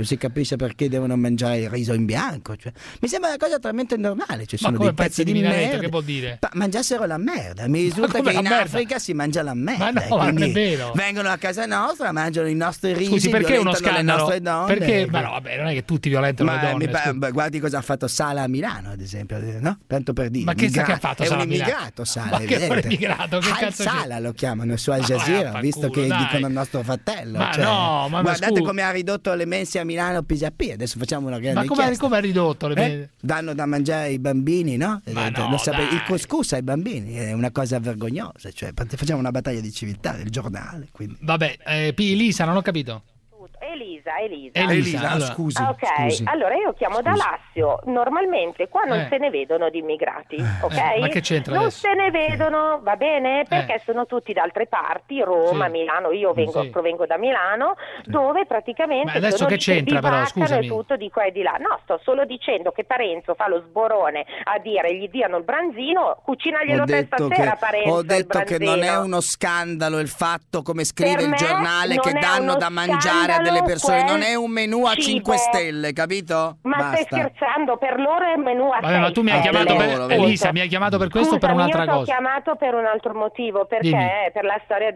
capisce perché devono mangiare il riso in bianco. Cioè, mi sembra una cosa talmente normale. Ci sono dei pezzi di merda. Che vuol dire? Mangiassero la merda. Mi risulta che in Africa si mangia la merda. Ma no, non è vero. Vengono a casa nostra, mangiano i nostri risi. Scusi, perché uno scandalo? Le nostre donne. Perché? Ma no, vabbè, non è che tutti violentano le donne. Guardi cosa ha fatto Sala a Milano, ad esempio, no? Tanto per dire. Ma che ha fatto Sala a Milano? È un immigrato, Sala. Ma che è un immigrato? Che cazzo Sala lo chiamano su Al Jazeera, visto che dicono il nostro fratello. Ma no, ma guardate come ha ridotto le mense a Milano Pisapì. Adesso facciamo una grande inchiesta. Ma come ha ridotto le mense? Danno da mangiare ai bambini, no? Il couscous ai bambini è una cosa vergognosa. Cioè, facciamo una battaglia di civiltà del giornale. Quindi. Vabbè, Elisa, non ho capito. Elisa, allora. Scusi. Allora io chiamo da Lassio. Normalmente qua non se ne vedono di immigrati, ok? Ma che c'entra non adesso? se ne vedono, va bene? Perché sono tutti da altre parti, Roma, Milano, io provengo da Milano, dove praticamente ma adesso che c'entra però, scusami. tutto di qua e di là. No, sto solo dicendo che Parenzo fa lo sborone a dire gli diano il branzino, cucinaglielo te stasera, Parenzo. Ho detto che non è uno scandalo il fatto, come scrive il giornale, che danno da mangiare a delle persone, non è un menù a 5 stelle, capito? Ma basta. Stai scherzando? Per loro è il menù a 6 ma tu mi hai chiamato per Elisa, mi hai chiamato per questo o per un'altra cosa? Io ti ho chiamato per un altro motivo, perché per la storia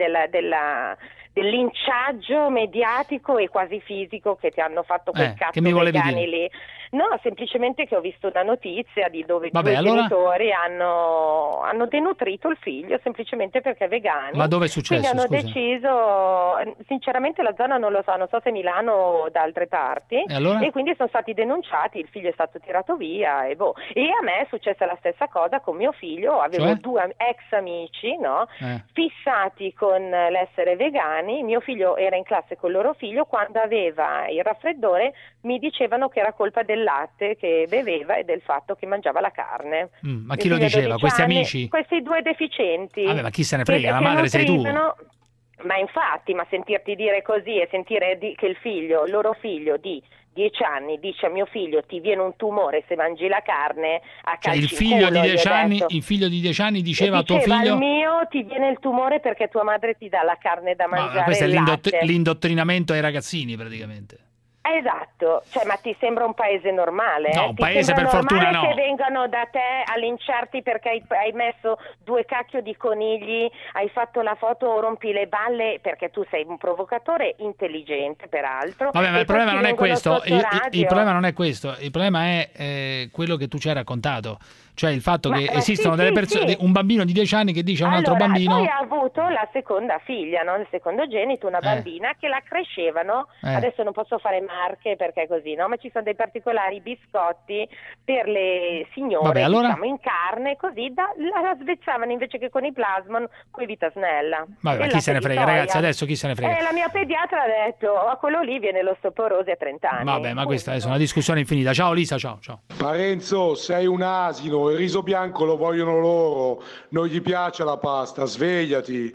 del linciaggio mediatico e quasi fisico che ti hanno fatto quei cazzo vegani lì. No, semplicemente che ho visto una notizia di dove due genitori hanno denutrito il figlio semplicemente perché è vegano. Ma dove è successo? Quindi hanno deciso, sinceramente la zona non lo so, non so se Milano o da altre parti, e quindi sono stati denunciati, il figlio è stato tirato via e a me è successa la stessa cosa con mio figlio, avevo 2 ex amici, no? Fissati con l'essere vegani, mio figlio era in classe con il loro figlio, quando aveva il raffreddore mi dicevano che era colpa del latte che beveva e del fatto che mangiava la carne. Ma chi lo diceva? Questi amici? Questi 2 deficienti. Vabbè, ma chi se ne frega, la madre sei tu. Ma infatti, ma sentirti dire così e sentire che il loro figlio di 10 anni dice a mio figlio ti viene un tumore se mangi la carne, a calci il figlio di 10 anni, il figlio di 10 anni diceva a tuo figlio al mio ti viene il tumore perché tua madre ti dà la carne da mangiare. Ma questo è l'indottrinamento ai ragazzini praticamente. Esatto, cioè ma ti sembra un paese normale? No, un paese per fortuna no. Che vengano da te a linciarti perché hai messo 2 cacchio di conigli, hai fatto la foto, rompi le balle perché tu sei un provocatore intelligente peraltro. Vabbè, ma il problema non è questo, il problema non è questo, il problema è quello che tu ci hai raccontato. Cioè il fatto che esistono delle persone, un bambino di 10 anni che dice a un altro bambino. Poi ha avuto la seconda figlia, no? Il secondogenito, una bambina che la crescevano. Adesso non posso fare marche perché è così, no? Ma ci sono dei particolari biscotti per le signore, diciamo in carne, così la svezzavano invece che con i plasmon, con i vita snella. Vabbè, ma chi se ne frega, ragazzi, adesso chi se ne frega? La mia pediatra ha detto a quello lì viene l'osteoporosi a 30 anni. Vabbè, ma questa è una discussione infinita. Ciao Lisa, ciao. Parenzo, sei un asino. Il riso bianco lo vogliono loro, non gli piace la pasta, svegliati.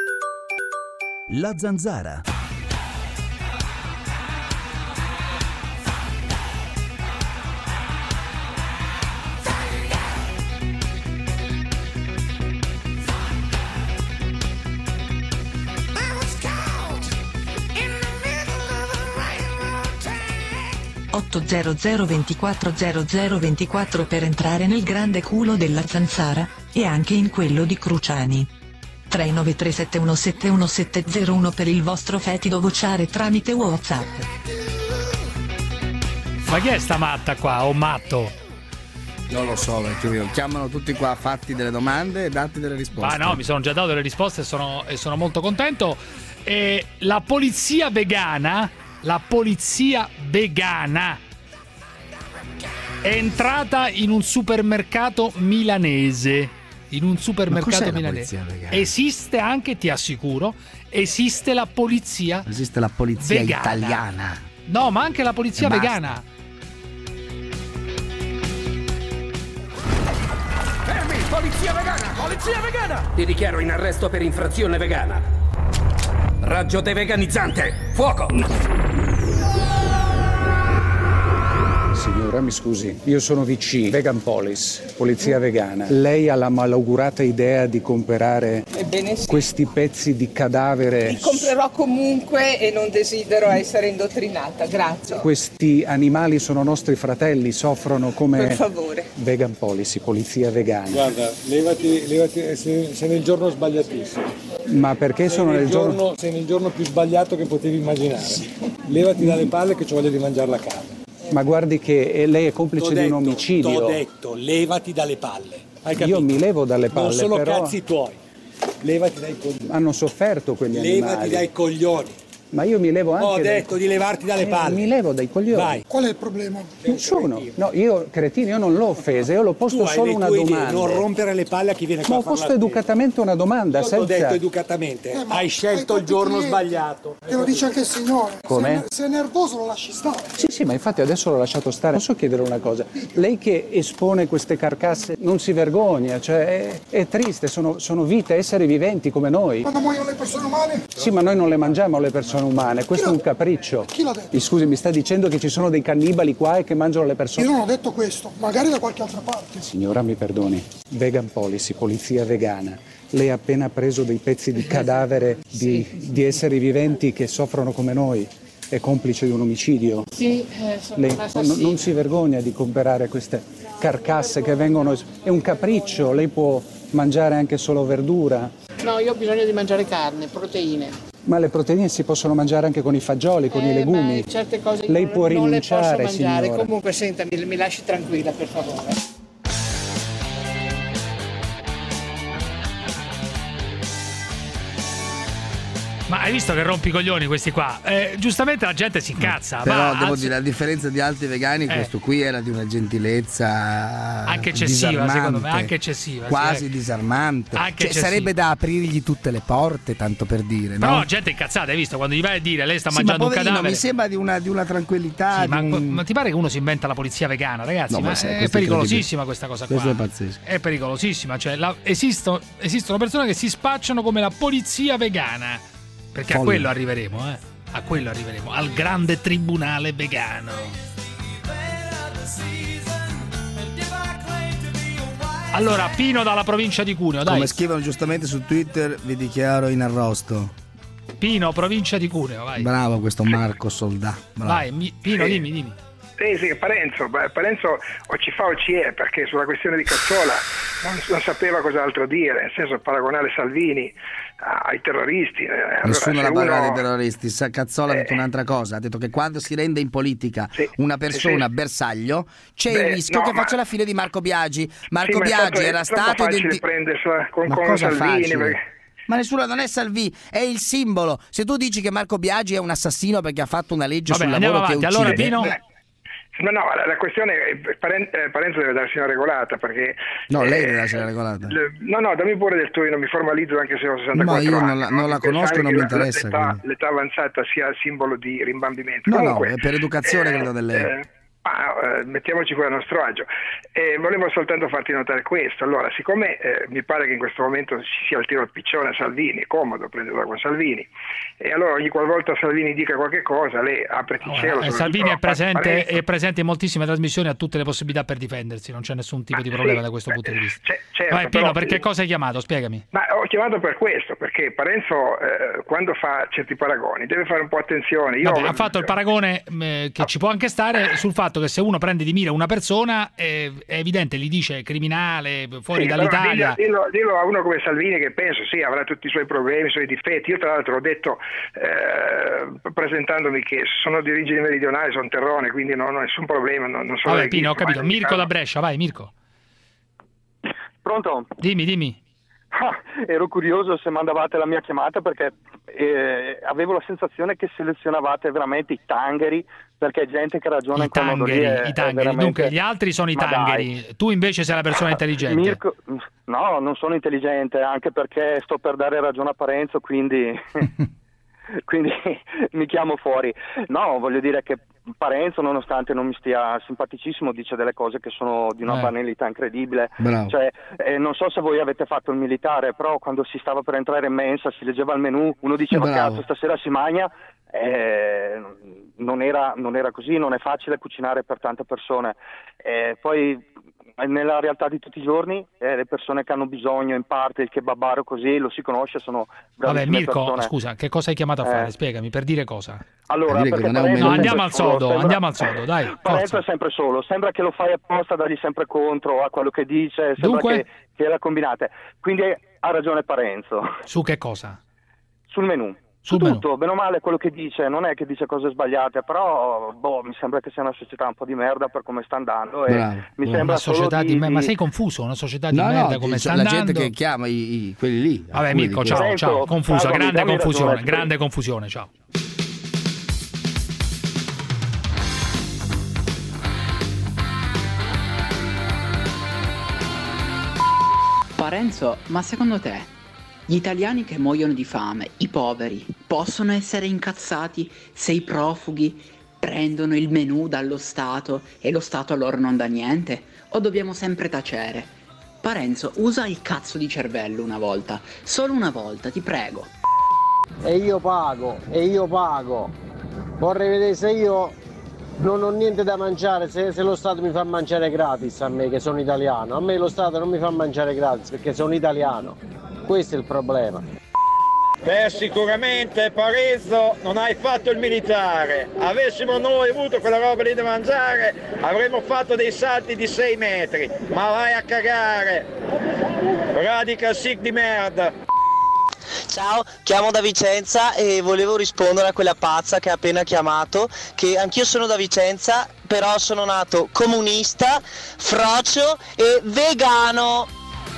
La Zanzara. (800240024) per entrare nel grande culo della Zanzara, e anche in quello di Cruciani. 39371711701 per il vostro fetido vociare tramite WhatsApp. Ma chi è sta matta qua, o matto? Non lo so, perché chiamano tutti qua, fatti delle domande e dati delle risposte. Ma no, mi sono già dato delle risposte e sono molto contento. E la polizia vegana è entrata in un supermercato milanese. Esiste anche, ti assicuro, esiste la polizia vegana. Italiana. No, ma anche la polizia vegana. Fermi, polizia vegana! Ti dichiaro in arresto per infrazione vegana. Raggio deveganizzante, fuoco! Signora, mi scusi, io sono VC, Vegan Police, polizia vegana. Lei ha la malaugurata idea di comprare Ebbene sì. Questi pezzi di cadavere. Li comprerò comunque e non desidero essere indottrinata, grazie. Questi animali sono nostri fratelli, soffrono come... Per favore. Vegan policy, polizia vegana. Guarda, levati, sei nel giorno sbagliatissimo. Ma perché sono nel giorno... Sei nel giorno più sbagliato che potevi immaginare. Levati dalle palle che ci voglio di mangiare la carne. Ma guardi che lei è complice di un omicidio. T'ho detto, levati dalle palle. Hai capito? Io mi levo dalle palle, non sono però... cazzi tuoi. Levati dai coglioni. Hanno sofferto quegli animali. Levati dai coglioni. Ma io mi levo anche... Ho detto di levarti dalle palle. Mi levo dai coglioni. Vai. Qual è il problema? Nessuno. No, io, cretino, io non l'ho offesa, io l'ho posto solo una domanda. Non rompere le palle a chi viene qua Ma a ho posto parlare. educatamente una domanda, Ho detto educatamente. Hai scelto il giorno sbagliato. Te lo dice anche il Signore. Come? Se è nervoso lo lasci stare. Sì, ma infatti adesso l'ho lasciato stare. Posso chiedere una cosa? Lei che espone queste carcasse non si vergogna? Cioè, è triste, sono vite, esseri viventi come noi. Quando muoiono le persone umane? Sì, ma noi non le mangiamo le persone umane, questo è un capriccio. Chi l'ha detto? Scusi, mi sta dicendo che ci sono dei cannibali qua e che mangiano le persone? Io non ho detto questo, magari da qualche altra parte. Signora, mi perdoni. Vegan policy, polizia vegana. Lei ha appena preso dei pezzi di cadavere di esseri viventi che soffrono come noi. È complice di un omicidio. Sì, sono Lei un'assassina. non si vergogna di comprare queste carcasse che vengono... È un capriccio, lei può mangiare anche solo verdura. No, io ho bisogno di mangiare carne, proteine. Ma le proteine si possono mangiare anche con i fagioli, con i legumi. Certe cose lei può non rinunciare, le posso mangiare. signora. Comunque, senta, mi lasci tranquilla, per favore. Ma hai visto che rompi i coglioni questi qua? Giustamente la gente si incazza. Però devo dire, a differenza di altri vegani, questo qui era di una gentilezza anche eccessiva, disarmante, secondo me, anche eccessiva. quasi disarmante. Anche cioè, sarebbe da aprirgli tutte le porte, tanto per dire, Però no? la gente è incazzata, hai visto? Quando gli vai a dire lei sta Sì, mangiando ma un cadavere. mi sembra di una tranquillità. Sì, ma ti pare che uno si inventa la polizia vegana, ragazzi? No, ma è pericolosissima questa cosa qua. Questo è pazzesco. È pericolosissima. Cioè, esistono persone che si spacciano come la polizia vegana. Perché a quello arriveremo, a quello arriveremo, al grande tribunale vegano. Allora, Pino dalla provincia di Cuneo, dai. Come scrivono giustamente su Twitter, vi dichiaro in arrosto. Pino, provincia di Cuneo, vai. Bravo questo Marco Soldà. Bravo. Vai, Pino, dimmi. Sì, Parenzo o ci fa o ci è, perché sulla questione di Cazzola non sapeva cos'altro dire, nel senso paragonare Salvini ai terroristi. Nessuno la parla dei terroristi. Cazzola ha detto un'altra cosa, ha detto che quando si rende in politica una persona bersaglio c'è il rischio che faccia la fine di Marco Biagi. Marco Biagi era stato identificato con Salvini facile. Ma nessuno, non è Salvini, è il simbolo. Se tu dici che Marco Biagi è un assassino perché ha fatto una legge sul lavoro che uccide, allora Pino... No, la questione è Parenzo deve darsi una regolata, perché... No, lei deve darsi una regolata. No, dammi pure del tuo, io non mi formalizzo anche se ho 64 anni. Ma io non la conosco e non mi interessa. L'età avanzata sia simbolo di rimbambimento. Comunque, no, è per educazione credo delle... mettiamoci qui a nostro agio. Volevo soltanto farti notare questo. Allora, siccome mi pare che in questo momento ci sia il tiro al piccione a Salvini, è comodo prenderla con Salvini, e allora ogni qualvolta Salvini dica qualche cosa lei apriti il cielo. Salvini è presente in moltissime trasmissioni, ha tutte le possibilità per difendersi, non c'è nessun tipo di problema da questo punto di vista. Certo, vai Pino, perché cosa hai chiamato? Spiegami. Ma ho chiamato per questo, perché Parenzo quando fa certi paragoni deve fare un po' attenzione. Ha fatto il paragone che ci può anche stare sul fatto che se uno prende di mira una persona è evidente, gli dice criminale, fuori dall'Italia. Dillo a uno come Salvini, che penso avrà tutti i suoi problemi, i suoi difetti. Io tra l'altro ho detto presentandomi che sono di origini meridionali, sono terrone, quindi non ho nessun problema. Non sono Vabbè, Pino, ho capito. Mirko da Brescia, vai Mirko. Pronto? Dimmi. Ero curioso se mandavate la mia chiamata perché avevo la sensazione che selezionavate veramente i tangheri, perché è gente che ragiona in quel modo lì. I tangheri. Veramente... Dunque, gli altri sono i tangheri. Dai. Tu invece sei la persona intelligente. Mirko... No, non sono intelligente, anche perché sto per dare ragione a Parenzo, quindi mi chiamo fuori. No, voglio dire che Parenzo, nonostante non mi stia simpaticissimo, dice delle cose che sono di una banalità incredibile. Bravo. Cioè, non so se voi avete fatto il militare, però quando si stava per entrare in mensa si leggeva il menù, uno diceva Bravo. Cazzo, stasera si magna. Non era così, non è facile cucinare per tante persone. Poi nella realtà di tutti i giorni le persone che hanno bisogno, in parte il kebabaro così, lo si conosce, sono bravissime Mirko, persone. scusa, che cosa hai chiamato a fare? Spiegami, per dire cosa? Allora, andiamo al sodo, dai. Parenzo è sempre solo, sembra che lo fai apposta, dargli sempre contro a quello che dice, sembra che la combinate. Quindi ha ragione Parenzo. Su che cosa? Sul menù. Su tutto, bene o male quello che dice, non è che dice cose sbagliate, però mi sembra che sia una società un po' di merda per come sta andando. Mi sembra una società di merda, ma sei confuso? Una società di merda come sta andando? La gente che chiama quelli lì. Vabbè Mirko, ciao, confuso, grande confusione, ciao. Parenzo, ma secondo te gli italiani che muoiono di fame, i poveri, possono essere incazzati se i profughi prendono il menù dallo Stato e lo Stato a loro non dà niente? O dobbiamo sempre tacere? Parenzo, usa il cazzo di cervello una volta, solo una volta, ti prego. E io pago. Vorrei vedere se io non ho niente da mangiare, se lo Stato mi fa mangiare gratis a me che sono italiano. A me lo Stato non mi fa mangiare gratis perché sono italiano. Questo è il problema. Sicuramente Parenzo non hai fatto il militare. Avessimo noi avuto quella roba lì da mangiare avremmo fatto dei salti di 6 metri. Ma vai a cagare, radical sick di merda. Ciao, chiamo da Vicenza e volevo rispondere a quella pazza che ha appena chiamato, che anch'io sono da Vicenza, però sono nato comunista, frocio e vegano.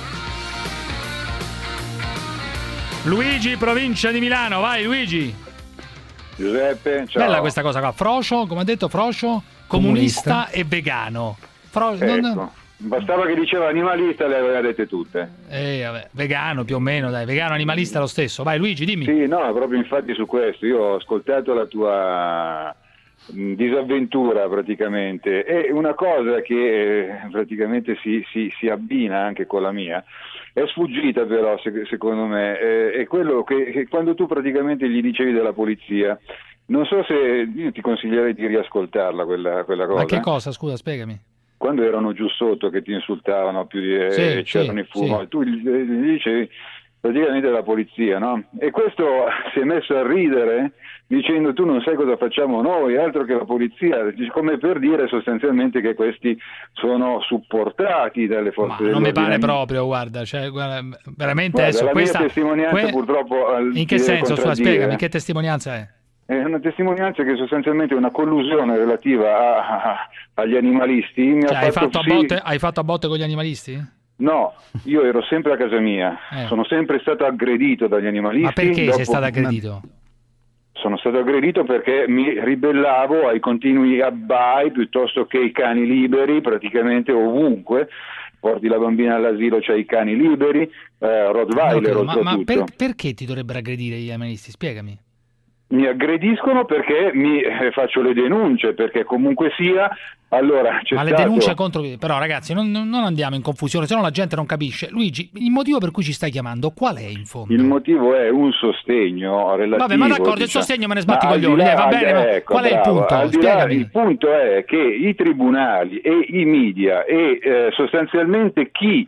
Luigi, provincia di Milano, vai Luigi. Giuseppe, ciao. Bella questa cosa qua, frocio, come ha detto, frocio, comunista e vegano. Ecco. Bastava che diceva animalista, le aveva dette tutte. Vabbè, vegano più o meno, dai, vegano, animalista lo stesso. Vai Luigi, dimmi. Sì, no, proprio infatti su questo. Io ho ascoltato la tua disavventura praticamente, e una cosa che praticamente si abbina anche con la mia, è sfuggita però secondo me, è quello che quando tu praticamente gli dicevi della polizia, non so se io ti consiglierei di riascoltarla quella cosa. Ma che cosa, scusa, spiegami. Quando erano giù sotto che ti insultavano più di c'erano i fumo, tu gli dicevi praticamente della polizia, no? E questo si è messo a ridere dicendo tu non sai cosa facciamo noi, altro che la polizia, come per dire sostanzialmente che questi sono supportati dalle forze dell'ordine. Non mi pare proprio, guarda, veramente adesso la questa mia testimonianza purtroppo in che senso? Spiegami, che testimonianza è? È una testimonianza che sostanzialmente è una collusione relativa agli animalisti. Hai fatto a botte con gli animalisti? No, io ero sempre a casa mia, sono sempre stato aggredito dagli animalisti. Ma perché sei stato aggredito? Sono stato aggredito perché mi ribellavo ai continui abbai piuttosto che i cani liberi, praticamente ovunque. Porti la bambina all'asilo, c'hai i cani liberi, Rottweiler, ma perché ti dovrebbero aggredire gli animalisti? Spiegami. Mi aggrediscono perché mi faccio le denunce, perché comunque sia, allora c'è le denunce contro... Però ragazzi, non andiamo in confusione, se no la gente non capisce. Luigi, il motivo per cui ci stai chiamando, qual è in fondo? Il motivo è un sostegno relativo... Vabbè, ma d'accordo, il sostegno me ne sbatti i coglioni, va bene, ma ecco, qual è il punto? Spiegami. Il punto è che i tribunali e i media e sostanzialmente chi...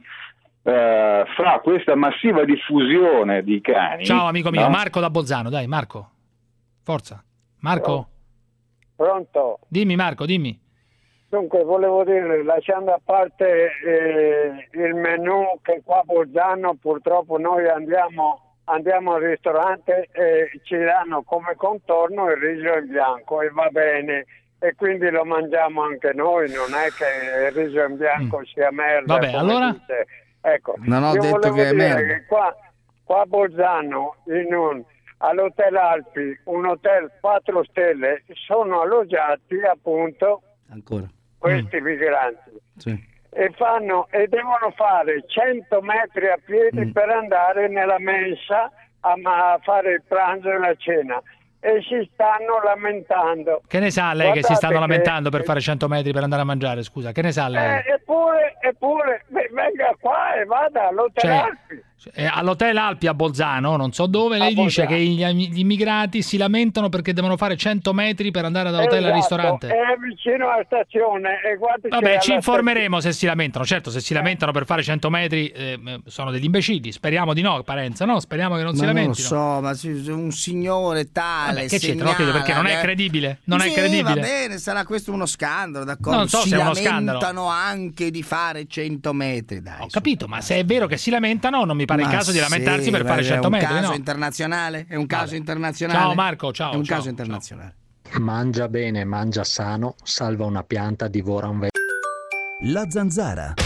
fa questa massiva diffusione di cani... Ciao amico mio, Marco da Bolzano, dai Marco. Forza. Marco? Pronto? Dimmi Marco, dimmi. Dunque, volevo dire, lasciando a parte il menù, che qua a Bolzano purtroppo noi andiamo al ristorante e ci danno come contorno il riso in bianco e va bene, e quindi lo mangiamo anche noi, non è che il riso in bianco sia merda. Vabbè, allora? Dice. Ecco, non ho detto che è merda. Che qua a Bolzano, all'Hotel Alpi, un hotel 4 stelle, sono alloggiati appunto ancora questi migranti. Sì. E devono fare 100 metri a piedi per andare nella mensa a fare il pranzo e la cena, e si stanno lamentando. Che ne sa lei? Guardate, che si stanno lamentando per fare 100 metri per andare a mangiare, scusa, che ne sa lei? Eppure venga qua e vada all'Hotel Alpi. All'hotel Alpi a Bolzano, non so dove, lei dice che gli immigrati si lamentano perché devono fare 100 metri per andare da hotel al ristorante. È vicino alla stazione. Vabbè, ci informeremo se si lamentano. Certo, se si lamentano per fare 100 metri sono degli imbecilli. Speriamo di no, Parenza, no? Speriamo che non si lamentino. Non lo so, ma un signore tale. Vabbè, che c'entra? Perché non è credibile. Non è credibile. Va bene, sarà questo uno scandalo, d'accordo? Non so se è uno scandalo. Si lamentano anche di fare 100 metri, dai. Ho capito, ma se è vero che si lamentano, non mi pare il caso di lamentarsi per fare 100 metri. È un caso internazionale? È un caso internazionale? Ciao Marco, ciao. È un caso internazionale. Mangia bene, mangia sano, salva una pianta, divora un La Zanzara.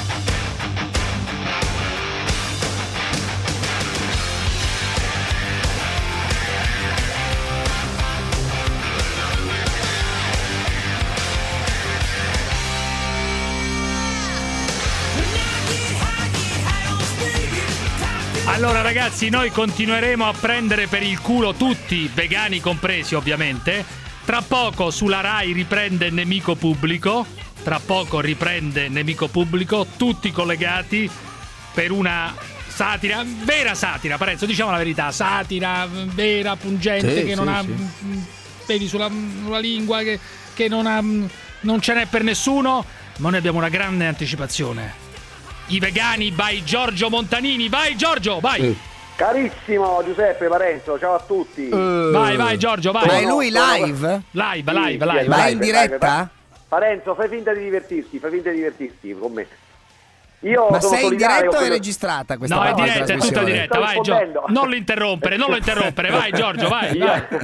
Allora ragazzi, noi continueremo a prendere per il culo tutti, vegani compresi ovviamente. Tra poco sulla Rai riprende Nemico Pubblico. Tutti collegati per una satira, vera satira, Parenzo, diciamo la verità, satira vera, pungente, che non ha peli sulla lingua, che non ce n'è per nessuno, ma noi abbiamo una grande anticipazione. I vegani by Giorgio Montanini. Vai Giorgio, vai! Carissimo Giuseppe Parenzo, ciao a tutti. Vai Giorgio, vai. Ma è lui live? Live. Vai in diretta? Parenzo, fai finta di divertirti con me. Io ma sono sei in diretta o è con... registrata questa No, è diretta, è tutta diretta. Vai Giorgio. Non lo interrompere. Vai Giorgio, vai.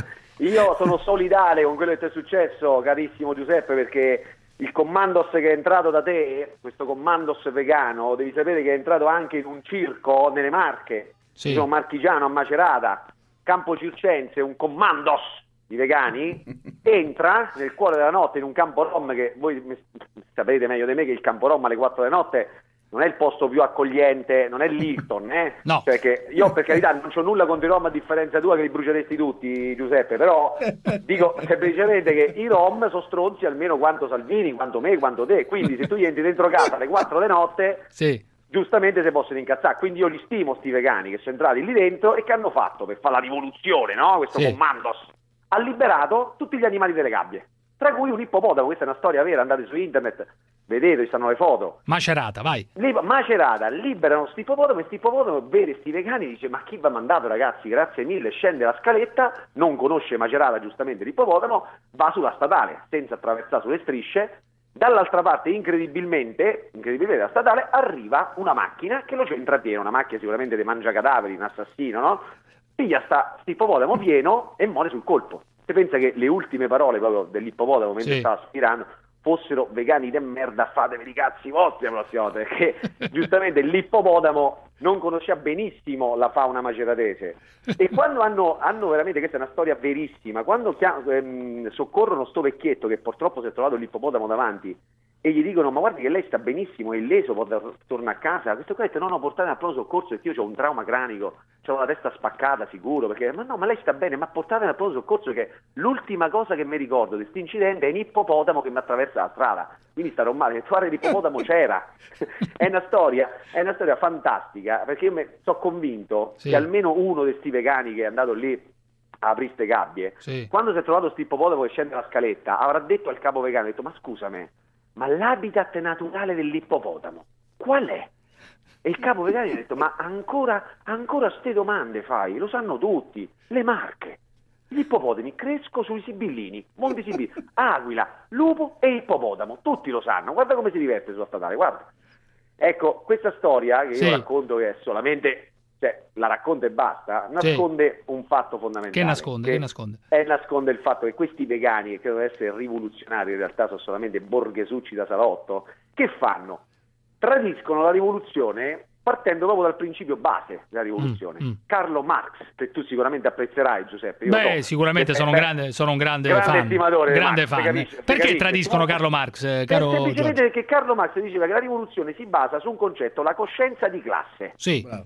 Io sono solidale con quello che ti è successo, carissimo Giuseppe, perché il Commandos che è entrato da te, questo Commandos vegano, devi sapere che è entrato anche in un circo nelle Marche, sono marchigiano a Macerata, Campo Circense, un Commandos di vegani, entra nel cuore della notte in un campo rom, che voi sapete meglio di me che il campo rom alle 4 di notte non è il posto più accogliente, non è l'Hilton, No. Cioè che io per carità non c'ho nulla contro i rom, a differenza tua che li bruceresti tutti, Giuseppe, però dico semplicemente che i rom sono stronzi almeno quanto Salvini, quanto me, quanto te, quindi se tu gli entri dentro casa alle 4 di notte giustamente si possono incazzare, quindi io li stimo sti vegani che sono entrati lì dentro e che hanno fatto per fare la rivoluzione, no? Questo Commandos ha liberato tutti gli animali delle gabbie, tra cui un ippopotamo. Questa è una storia vera, andate su internet, vedete, ci stanno le foto. Macerata, vai. Macerata, liberano sti ippopotamo e sti ippopotamo vede sti vegani, dice ma chi vi ha mandato ragazzi, grazie mille, scende la scaletta, non conosce Macerata giustamente l'ippopotamo, va sulla statale senza attraversare sulle strisce, dall'altra parte incredibilmente la statale arriva una macchina che lo centra pieno, una macchina sicuramente dei mangiacadaveri, un assassino, no? Piglia sti ippopotamo pieno e muore sul colpo. Se pensa che le ultime parole proprio dell'ippopotamo mentre stava aspirando fossero vegani de merda, fatevi i cazzi vostri la prossima volta, perché giustamente l'ippopotamo non conosceva benissimo la fauna maceratese e quando hanno veramente, questa è una storia verissima, quando soccorrono sto vecchietto che purtroppo si è trovato l'ippopotamo davanti e gli dicono ma guardi che lei sta benissimo, è illeso, torna a casa, questo qua ha detto no, portatemi al pronto soccorso perché io ho un trauma cranico, ho la testa spaccata sicuro, perché ma lei sta bene, ma portatemi al pronto soccorso che l'ultima cosa che mi ricordo di questo incidente è un ippopotamo che mi attraversa la strada, quindi starò male, guarda l'ippopotamo c'era. È una storia fantastica, perché io sono convinto che almeno uno di questi vegani che è andato lì a aprire ste gabbie, quando si è trovato questo ippopotamo che scende la scaletta, avrà detto al capo vegano, ha detto ma scusami, ma l'habitat naturale dell'ippopotamo qual è? E il capo vegano gli ha detto ma ancora ste domande fai, lo sanno tutti, le Marche, gli ippopotami crescono sui Sibillini, Monti Sibillini, Aquila, lupo e ippopotamo, tutti lo sanno, guarda come si diverte sulla statale, guarda. Ecco, questa storia che io racconto, che è solamente, cioè la racconto e basta, nasconde un fatto fondamentale. Che nasconde? Nasconde il fatto che questi vegani, che credono essere rivoluzionari, in realtà sono solamente borghesucci da salotto, che fanno? Tradiscono la rivoluzione partendo proprio dal principio base della rivoluzione. Carlo Marx, che tu sicuramente apprezzerai, Giuseppe. Sicuramente sono un grande fan. Grande fan. Perché tradiscono Carlo Marx, caro semplicemente perché Carlo Marx diceva che la rivoluzione si basa su un concetto, la coscienza di classe. Sì.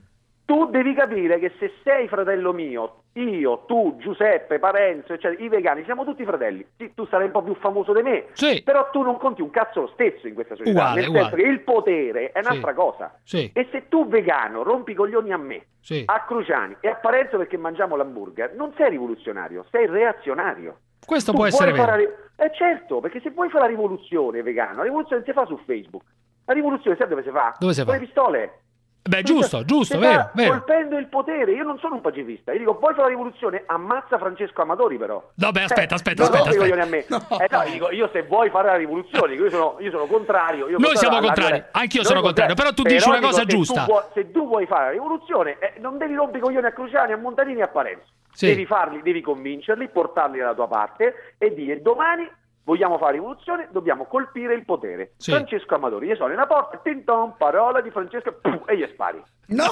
Tu devi capire che se sei fratello mio, io, tu, Giuseppe, Parenzo, eccetera, i vegani siamo tutti fratelli. Sì, tu sarai un po' più famoso di me, sì, però tu non conti un cazzo lo stesso in questa società, nel senso che il potere è un'altra cosa. Sì. E se tu vegano rompi i coglioni a me, sì, a Cruciani e a Parenzo perché mangiamo l'hamburger, non sei rivoluzionario, sei reazionario. Questo può essere vero. Certo, perché se vuoi fare la rivoluzione vegano, la rivoluzione non si fa su Facebook. La rivoluzione sai dove si fa? Dove si fa? Con le pistole. Beh, giusto, vero. Colpendo il potere. Io non sono un pacifista. Io dico, vuoi fare la rivoluzione? Ammazza Francesco Amatori, però. No, beh, aspetta. A me. No, io se vuoi fare la rivoluzione, io sono contrario. Noi siamo contrari, anch'io sono contrario, però tu dici una cosa giusta. Se tu vuoi fare la rivoluzione, non devi rompere i coglioni a Cruciani, a Montanini e a Parenzo. Sì. Devi convincerli, portarli dalla tua parte e dire domani vogliamo fare rivoluzione, dobbiamo colpire il potere. Sì. Francesco Amatori, gli suoni una porta, tinton, parola di Francesco, e gli spari. No!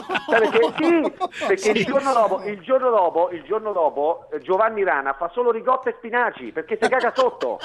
Perché sì. Il giorno dopo Giovanni Rana fa solo ricotta e spinaci, perché si caga sotto.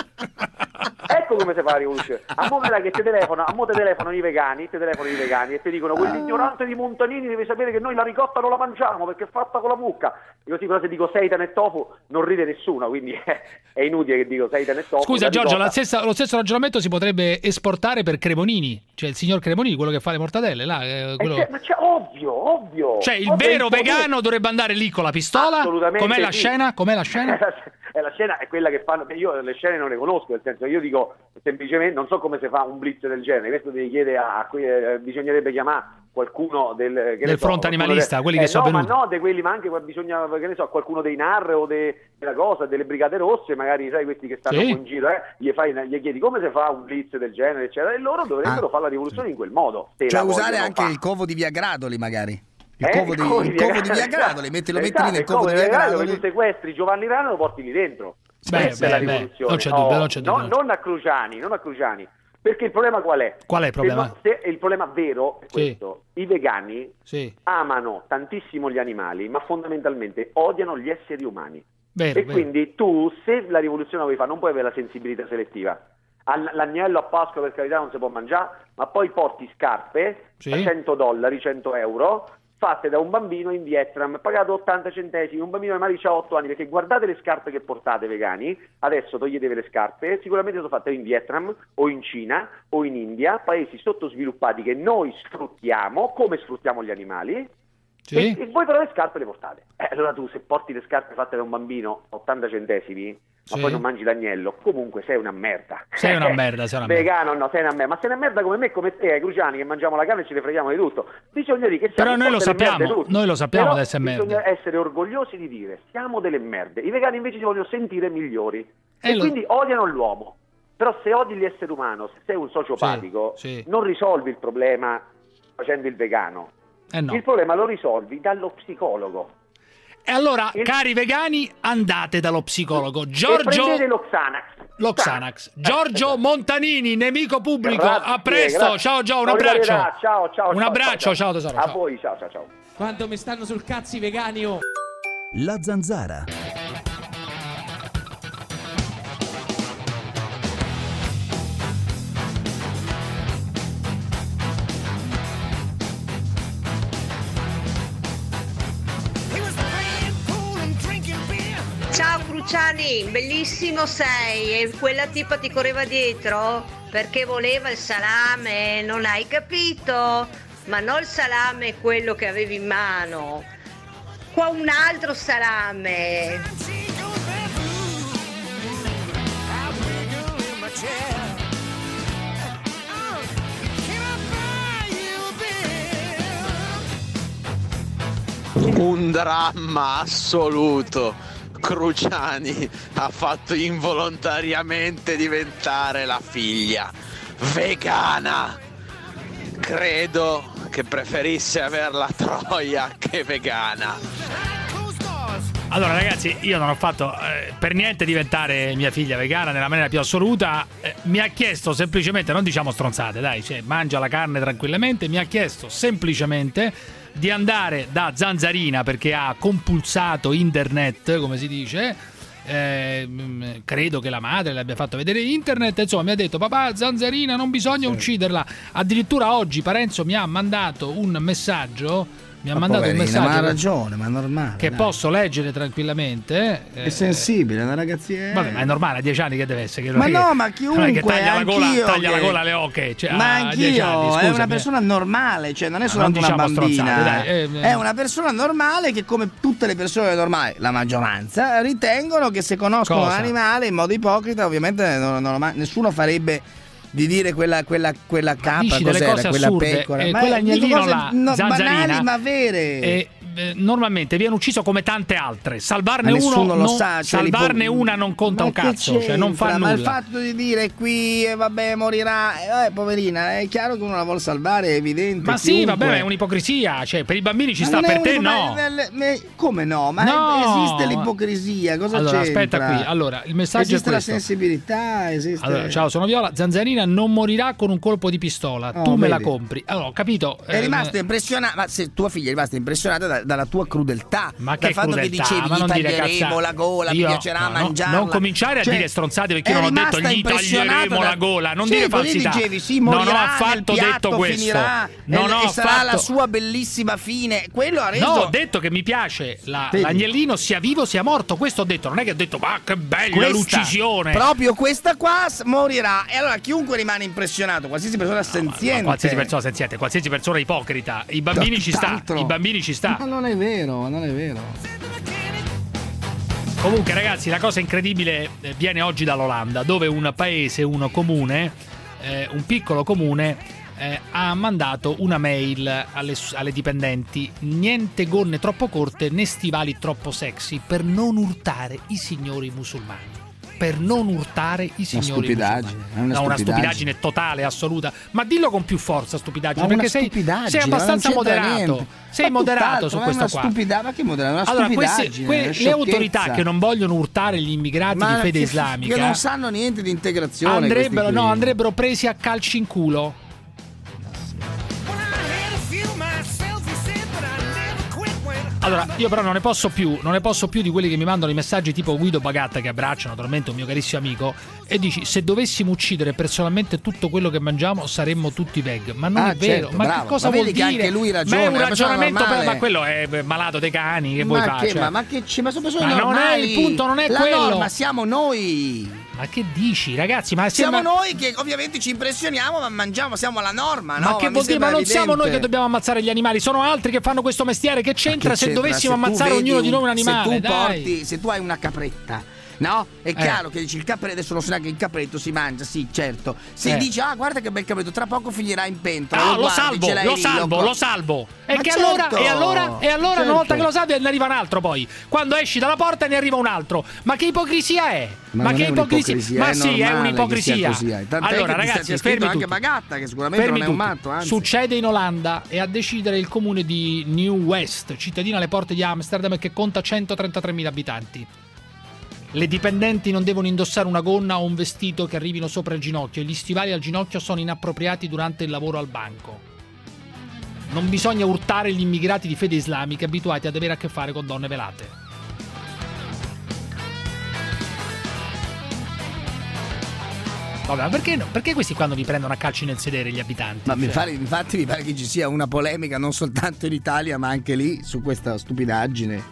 Ecco come si fa la rivoluzione. A mo' che ti telefonano i vegani e ti dicono quell'ignorante di Montanini deve sapere che noi la ricotta non la mangiamo perché è fatta con la mucca. Io sì, però se dico seitan e tofu non ride nessuno, quindi è inutile che dico seitan e tofu. Scusa Giorgio, lo stesso ragionamento si potrebbe esportare per Cremonini, cioè il signor Cremonini, quello che fa le mortadelle là, quello... ma c'è ovvio. Cioè il vero vegano dovrebbe andare lì con la pistola. Com'è la scena? La scena è quella che fanno. Io le scene non le conosco, nel senso io dico semplicemente non so come si fa un blitz del genere. Questo devi chiedere bisognerebbe chiamare qualcuno del fronte animalista, quelli che sono venuti. Ma no, di quelli, ma anche bisogna, che ne so, qualcuno dei NAR o della cosa, delle Brigate Rosse, magari sai questi che stanno in giro, gli chiedi come si fa un blitz del genere, eccetera, e loro dovrebbero fare la rivoluzione in quel modo. Cioè usare anche il covo di Via Gradoli, magari. Il covo di Via Gradoli, lo metti lì nel covo di Via Gradoli. Tu sequestri Giovanni Rana e lo porti lì dentro. La rivoluzione. Non c'è dubbio. Non a Cruciani. Perché il problema qual è? Qual è il problema? Il problema vero è questo. I vegani amano tantissimo gli animali, ma fondamentalmente odiano gli esseri umani. Quindi tu, se la rivoluzione la vuoi fare, non puoi avere la sensibilità selettiva. L'agnello a Pasqua per carità non si può mangiare, ma poi porti scarpe a $100, 100 euro, fatte da un bambino in Vietnam, pagato 80 centesimi, un bambino magari ha 8 anni, perché guardate le scarpe che portate vegani, adesso toglietevi le scarpe, sicuramente sono fatte in Vietnam o in Cina o in India, paesi sottosviluppati che noi sfruttiamo come sfruttiamo gli animali. E voi però le scarpe le portate. Allora tu se porti le scarpe fatte da un bambino 80 centesimi, ma poi non mangi l'agnello, comunque sei una merda. Sei una merda. Vegano no, sei una merda. Ma sei una merda come me, come te, Cruciani, che mangiamo la carne e ce ne freghiamo di tutto. Bisogna dire che siamo noi lo sappiamo di essere merde. Bisogna essere orgogliosi di dire siamo delle merde. I vegani invece si vogliono sentire migliori e quindi odiano l'uomo. Però se odi l'essere umano, se sei un sociopatico, non risolvi il problema facendo il vegano. No. Il problema lo risolvi dallo psicologo. E allora, cari vegani, andate dallo psicologo. Prendete lo Xanax. Giorgio Montanini, nemico pubblico. Grazie, a presto. Ciao Gio, un abbraccio. Ciao. Un abbraccio, ciao tesoro. A voi, ciao. Quanto mi stanno sul cazzo i vegani, oh. La Zanzara. Ciao Cruciani, bellissimo sei. E quella tipa ti correva dietro perché voleva il salame, non hai capito? Ma non il salame quello che avevi in mano, qua un altro salame. Un dramma assoluto. Cruciani ha fatto involontariamente diventare la figlia vegana. Credo che preferisse aver la troia che vegana. Allora ragazzi, io non ho fatto per niente diventare mia figlia vegana nella maniera più assoluta. Mi ha chiesto semplicemente, non diciamo stronzate, dai, cioè, mangia la carne tranquillamente. Mi ha chiesto semplicemente di andare da Zanzarina perché ha compulsato internet, come si dice. Credo che la madre le abbia fatto vedere internet, insomma mi ha detto papà, Zanzarina non bisogna ucciderla. Addirittura oggi Parenzo mi ha mandato un messaggio mi ha mandato un messaggio. Ma ha ragione, ma è normale. Che posso leggere tranquillamente. È sensibile, una ragazzina. Vabbè, ma è normale, a 10 anni che deve essere. Ma no, ma chiunque. Non è che taglia la gola alle oche. Cioè, ma anch'io, è una persona normale, cioè non è soltanto una bambina. Dai, è una persona normale che, come tutte le persone normali, la maggioranza, ritengono che se conoscono l'animale in modo ipocrita, ovviamente nessuno farebbe di dire quella capra, cos'era, quella pecora, ma quell'agnellino là, banali ma vere. Normalmente viene ucciso come tante altre. Salvarne una non conta un cazzo, cioè non fa nulla. Ma il fatto di dire qui vabbè morirà, poverina, è chiaro che uno la vuole salvare, è evidente. Ma sì, vabbè, è un'ipocrisia, cioè per i bambini ci sta, per te no. Come no? Ma esiste l'ipocrisia, cosa allora, c'entra? Aspetta qui, allora il messaggio esiste è questo. La sensibilità, esiste. Allora, ciao, sono Viola. Zanzarina non morirà con un colpo di pistola, tu me la compri. Allora, ho capito. È rimasta impressionata, ma se tua figlia è rimasta impressionata dalla tua crudeltà, ma dal fatto che dicevi gli taglieremo la gola, mi piacerà mangiarla. Non cominciare a dire stronzate, perché io non ho detto gli taglieremo la gola, non dire falsità. Dicevi, sì, morirà, non ho affatto detto questo. Finirà, e sarà la sua bellissima fine. Quello ha reso. No, ho detto che mi piace l'agnellino sia vivo sia morto. Questo ho detto, non è che ho detto ma che bella l'uccisione. Proprio questa qua morirà. E allora chiunque rimane impressionato, qualsiasi persona senziente. Qualsiasi persona senziente, qualsiasi persona ipocrita. I bambini ci sta. Ma non è vero. Comunque ragazzi, la cosa incredibile viene oggi dall'Olanda, dove un paese, un comune, un piccolo comune ha mandato una mail alle dipendenti: niente gonne troppo corte né stivali troppo sexy per non urtare i signori musulmani. Per non urtare i signori musulmani. Una stupidaggine totale, assoluta. Ma dillo con più forza, stupidaggine, perché sei abbastanza moderato. Sei moderato su questo qua. Ma che moderato? Allora, le autorità che non vogliono urtare gli immigrati di fede islamica, che non sanno niente di integrazione, andrebbero presi a calci in culo. Allora, io però non ne posso più di quelli che mi mandano i messaggi tipo Guido Bagatta, che abbraccia naturalmente un mio carissimo amico, e dici: se dovessimo uccidere personalmente tutto quello che mangiamo saremmo tutti veg. Ma non è vero, ma bravo. Che cosa vuol dire? Anche lui ragiona, ma è un ragionamento ma quello è malato dei cani, che vuoi fare? Ma sono persone normali. Non è il punto, non è quello. Ma siamo noi. Ma che dici, ragazzi? Ma siamo noi che ovviamente ci impressioniamo, ma mangiamo, siamo alla norma, no? Ma che vuol dire? Ma non siamo noi che dobbiamo ammazzare gli animali, sono altri che fanno questo mestiere. Che c'entra se dovessimo ammazzare ognuno di noi un animale? Se tu hai una capretta, no? È chiaro che dici il capretto, adesso non so neanche il capretto si mangia, sì, certo. Se dici guarda che bel capretto, tra poco finirà in pentola. Lo salvo. E che certo, allora una volta che lo salvi ne arriva un altro poi. Quando esci dalla porta ne arriva un altro. Ma che ipocrisia è? Ma che ipocrisia? Ma sì, è un'ipocrisia. Allora ragazzi, fermi anche tutti. Bagatta, che sicuramente non è un matto, anzi. Succede in Olanda e a decidere il comune di New West, cittadina alle porte di Amsterdam, che conta 133.000 abitanti. Le dipendenti non devono indossare una gonna o un vestito che arrivino sopra il ginocchio e gli stivali al ginocchio sono inappropriati durante il lavoro al banco. Non bisogna urtare gli immigrati di fede islamica abituati ad avere a che fare con donne velate. Vabbè, perché questi qua non vi prendono a calci nel sedere gli abitanti? Ma infatti mi pare che ci sia una polemica non soltanto in Italia ma anche lì su questa stupidaggine.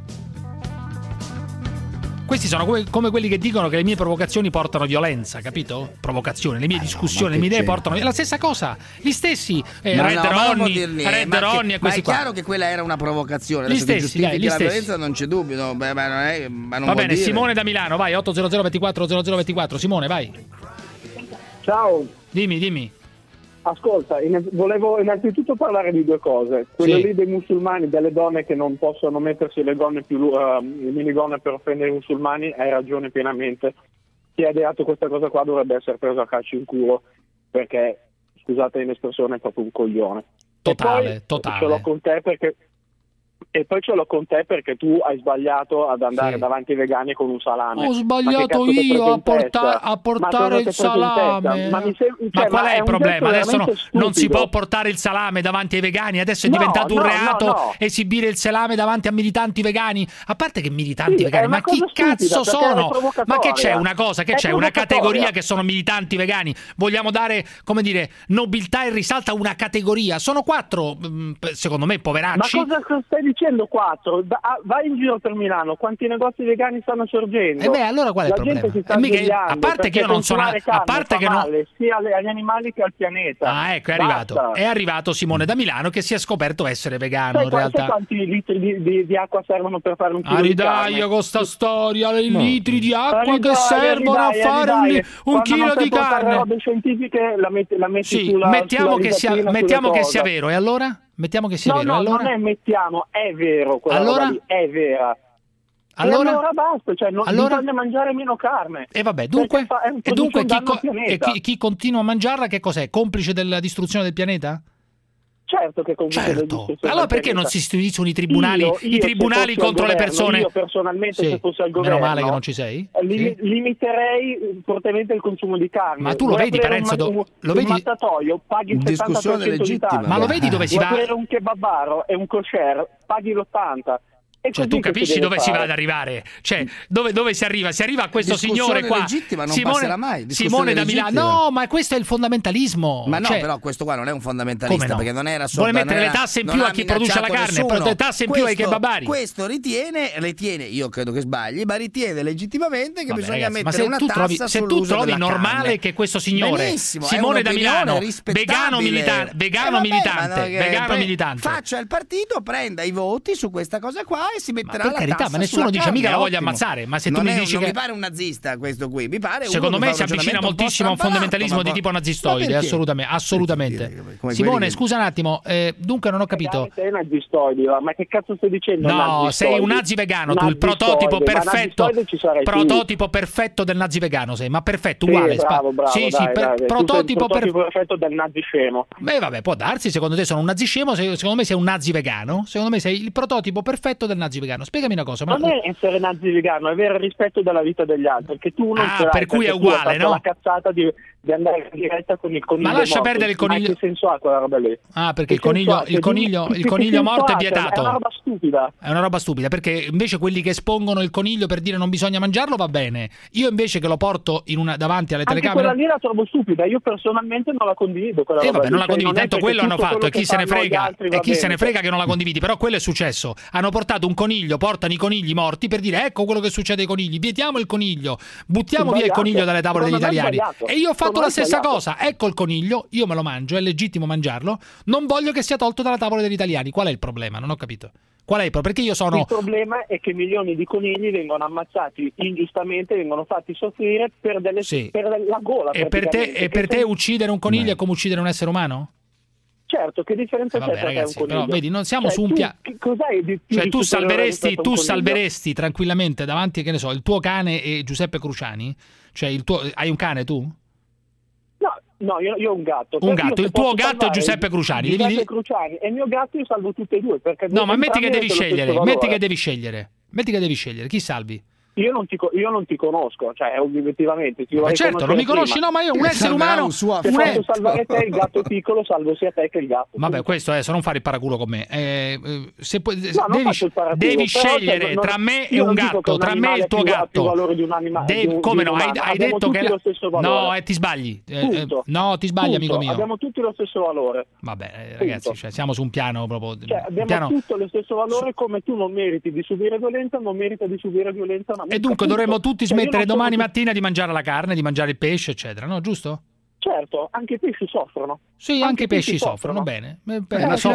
Questi sono come quelli che dicono che le mie provocazioni portano violenza, capito? Provocazione, le mie discussioni, le mie idee portano la stessa cosa. Gli stessi Red Ronnie e questi qua. Ma è chiaro che quella era una provocazione. Gli stessi, la violenza non c'è dubbio, no? Ma non va bene, dire. Simone da Milano, vai, 800 24 0024. Simone, vai. Ciao. Dimmi. Ascolta, volevo innanzitutto parlare di due cose. Quello lì dei musulmani, delle donne che non possono mettersi le minigonne per offendere i musulmani, hai ragione pienamente. Chi ha ideato questa cosa qua dovrebbe essere preso a calci in culo, perché, scusate l'espressione, è proprio un coglione. Totale. Ce l'ho con te perché E poi ce l'ho con te perché tu hai sbagliato ad andare davanti ai vegani con un salame. Ho sbagliato io a portare il salame. Ma qual è il problema? Adesso non si può portare il salame davanti ai vegani, adesso è diventato un reato esibire il salame davanti a militanti vegani. A parte che militanti vegani, ma chi cazzo sono? Ma che c'è una cosa, che c'è una categoria che sono militanti vegani? Vogliamo dare, come dire, nobiltà e risalto a una categoria? Sono 4, secondo me, poveracci. Ma cosa stai dicendo? 4, vai in giro per Milano, quanti negozi vegani stanno sorgendo? Allora qual è il problema? Gente si sta a parte che io non sono, a parte che male, sia agli animali che al pianeta. Ecco, è arrivato Simone da Milano che si è scoperto essere vegano. Sai in realtà quanti litri di acqua servono per fare un chilo di carne? con sta storia, i litri di acqua che servono a fare un chilo di carne. Le robe scientifiche la metti sulla mettiamo che sia vero, e allora? Mettiamo che sia vero, allora? Non è mettiamo, è vero, roba lì, è vera. Allora basta, cioè bisogna mangiare meno carne. E vabbè, dunque chi continua a mangiarla che cos'è? Complice della distruzione del pianeta? Certo che allora perché non si istituiscono i tribunali, contro le persone? Io personalmente se fossi al governo, meno male che non ci sei. Limiterei fortemente il consumo di carne. Ma tu lo vedi, Parenzo? Lo vedi? Il mattatoio paghi il 70% di tasse. Ma lo vedi dove si va? Vuoi aprire un kebabaro e un kosher, paghi l'80%. Cioè, tu capisci dove si va ad arrivare? Cioè, dove si arriva? Si arriva a questo signore qua, Simone da Milano. No, ma questo è il fondamentalismo. Ma no, però questo qua non è un fondamentalista, perché non era solo. Vuole mettere le tasse in più a chi produce la carne, le tasse in più ai kebabari. Questo ritiene, io credo che sbagli, ma ritiene legittimamente che bisogna mettere una tassa. Se tu trovi normale che questo signore, Simone da Milano, vegano militante, faccia il partito, prenda i voti su questa cosa qua e si metterà per carità, ma nessuno dice mica la voglio ammazzare. Ma se tu mi dici non mi pare un nazista questo qui, mi pare secondo me si avvicina moltissimo a un fondamentalismo di tipo nazistoide, assolutamente. Simone, scusa un attimo, dunque non ho capito. Sei nazistoide, ma che cazzo stai dicendo? No, sei un nazi vegano, tu il prototipo perfetto del nazi vegano sei, ma perfetto, uguale. Bravo, prototipo perfetto del nazi scemo. Beh, vabbè, può darsi, secondo te sono un nazi scemo, secondo me sei un nazi vegano, secondo me sei il prototipo perfetto del nazi vegano. Spiegami una cosa, non è essere nazi vegano, è avere rispetto della vita degli altri, perché tu non ce l'hai, per cui è uguale, no? La cazzata di andare in diretta con il coniglio. Ma lascia perdere il coniglio. Ma che senso ha quella roba lì? Perché il coniglio morto è vietato. È una roba stupida. È una roba stupida, perché invece quelli che espongono il coniglio per dire non bisogna mangiarlo va bene. Io invece che lo porto davanti alle telecamere. Quella lì la trovo stupida, io personalmente non la condivido. Vabbè, non la condividi, tanto quello hanno fatto, e chi se ne frega, che non la condividi, però quello è successo. Hanno portato un coniglio, portano i conigli morti per dire ecco quello che succede ai conigli, vietiamo il coniglio, buttiamo via il coniglio dalle tavole degli italiani. E io ho fatto la stessa cosa, ecco il coniglio, io me lo mangio, è legittimo mangiarlo, non voglio che sia tolto dalla tavola degli italiani. Qual è il problema? Non ho capito. Qual è il problema? Perché io sono. Il problema è che milioni di conigli vengono ammazzati ingiustamente, vengono fatti soffrire per la gola. E per te uccidere un coniglio è come uccidere un essere umano? Certo, che differenza c'è tra ragazzi, un coniglio? Però vedi, non siamo su un piano. Cioè tu salveresti tranquillamente davanti, che ne so, il tuo cane e Giuseppe Cruciani? Cioè hai un cane tu? No, io ho un gatto. Un gatto, il tuo gatto è Giuseppe Cruciani. Giuseppe Cruciani e il mio gatto io salvo tutti e due. Perché no, ma metti che devi scegliere. Chi salvi? Io non ti conosco, cioè obiettivamente. Ma certo, non mi conosci, no, ma io un essere umano. Se posso salvare te, il gatto piccolo, salvo sia te che il gatto. Vabbè, questo adesso non fare il paraculo con me. Devi scegliere tra me e un gatto, tra me e il tuo gatto. Come no? Hai detto che no, ti sbagli. No, ti sbagli, amico mio. Abbiamo tutti lo stesso valore. Vabbè, ragazzi, cioè, siamo su un piano proprio. Abbiamo tutto lo stesso valore, come tu non meriti di subire violenza, non merita di subire violenza. E dunque dovremmo tutti smettere domani mattina di mangiare la carne, di mangiare il pesce, eccetera, no? Giusto? Certo, anche i pesci soffrono. Sì, anche i pesci soffrono, bene. Ma fino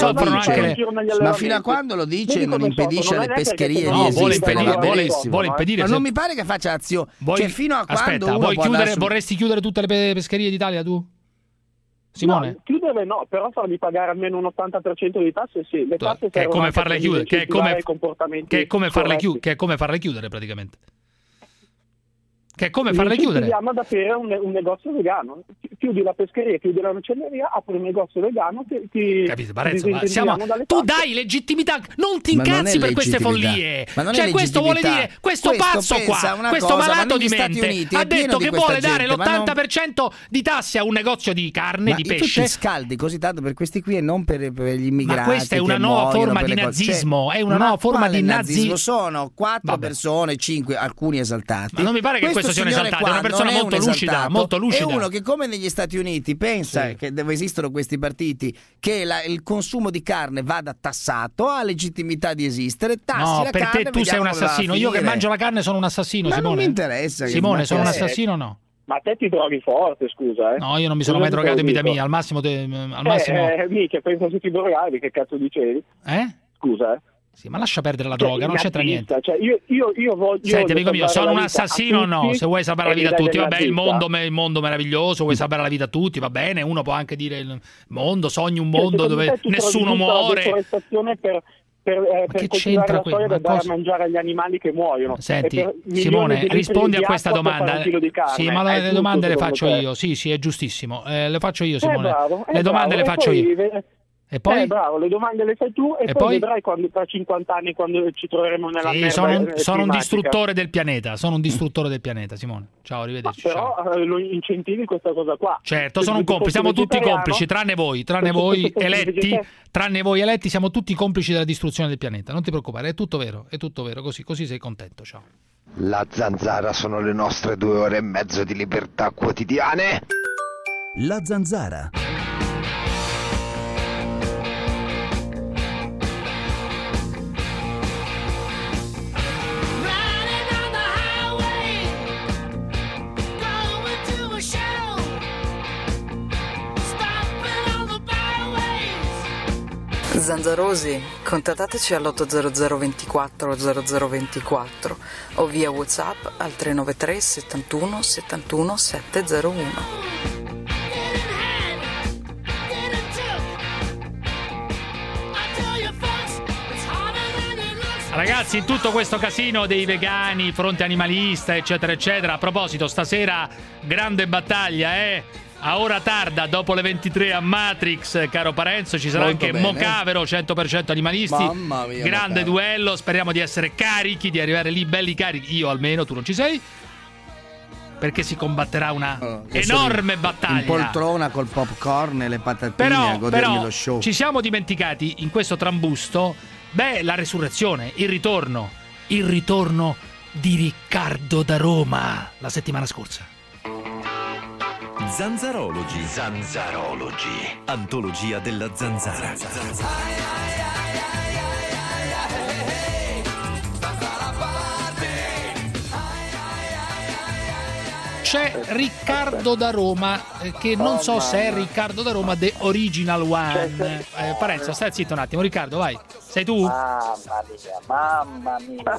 a quando lo dice non impedisce alle pescherie di esistere. Vuole impedire. Ma non mi pare che faccia azione. Cioè, fino a quando vorresti chiudere tutte le pescherie d'Italia tu? Simone? No, chiudere no, però fargli pagare almeno un 80% di tasse sì. Le tasse che è come farle chiudere, che è come farle chiudere praticamente. Che è come farle chiudere. Andiamo ad aprire un negozio vegano. Chiudi la pescheria, chiudi la macelleria, apri un negozio vegano. Capito, Parenzo, tu dai legittimità, non ti incazzi per queste follie. Cioè, questo vuole dire, questo pazzo qua, questo malato di mente, ha detto che vuole dare l'80% di tasse a un negozio di carne, di pesce. Tu ti scaldi così tanto per questi qui e non per gli immigrati. Ma questa è una nuova forma di nazismo. È una nuova forma di nazismo. Sono 4 persone, 5, alcuni esaltati. Ma non mi pare che questo sia un esaltato, è una persona molto lucida, molto lucida. È uno che, come negli Stati Uniti, pensa che esistono questi partiti, che il consumo di carne vada tassato, ha legittimità di esistere. No, per te tu sei un assassino. Io che mangio la carne sono un assassino, ma Simone. Non mi interessa. Simone, sono un assassino o no? Ma te ti trovi forte, scusa, No, io non mi sono mai drogato in vita mia. Al massimo mica, penso se ti drogavi, che cazzo dicevi? Scusa, Sì, ma lascia perdere la droga, non c'entra niente. Cioè, io voglio. Senti, amico mio, sono un assassino o no? Se vuoi salvare la vita a tutti, vabbè, il mondo meraviglioso, vuoi salvare la vita a tutti, va bene, uno può anche dire il mondo, sogni un mondo dove nessuno muore. Per continuare la storia da dare a mangiare agli animali che muoiono. Senti, Simone, rispondi a questa domanda. Sì, ma le domande le faccio io. Sì, è giustissimo. Le faccio io, Simone. Le domande le faccio io. E poi? Bravo, le domande le fai tu e poi vedrai quando tra 50 anni, quando ci troveremo nella merda. Sono un distruttore del pianeta, Simone. Ciao, arrivederci. Però lo incentivi questa cosa qua. Certo, sono un complice, siamo tutti complici, tranne voi eletti, siamo tutti complici della distruzione del pianeta. Non ti preoccupare, è tutto vero, così sei contento, ciao. La Zanzara sono le nostre 2 ore e mezzo di libertà quotidiane. La Zanzara. Zanzarosi, contattateci all'800 24 0024 o via WhatsApp al 393 71 71 701. Ragazzi, in tutto questo casino dei vegani, fronte animalista, eccetera, eccetera, a proposito, stasera grande battaglia, a ora tarda, dopo le 23 a Matrix, caro Parenzo, ci sarà molto anche bene. Mocavero, 100% animalisti. Mamma mia, grande Mocavero. Duello, speriamo di essere carichi, di arrivare lì belli carichi. Io almeno, tu non ci sei. Perché si combatterà una enorme battaglia. In poltrona col popcorn e le patatine a godermi lo show. Ci siamo dimenticati in questo trambusto, la resurrezione, il ritorno di Riccardo da Roma la settimana scorsa. Zanzarology. Antologia della zanzara. C'è Riccardo da Roma, che non so se è Riccardo da Roma The Original One. Parenzo, stai zitto un attimo. Riccardo, vai. Sei tu? Mamma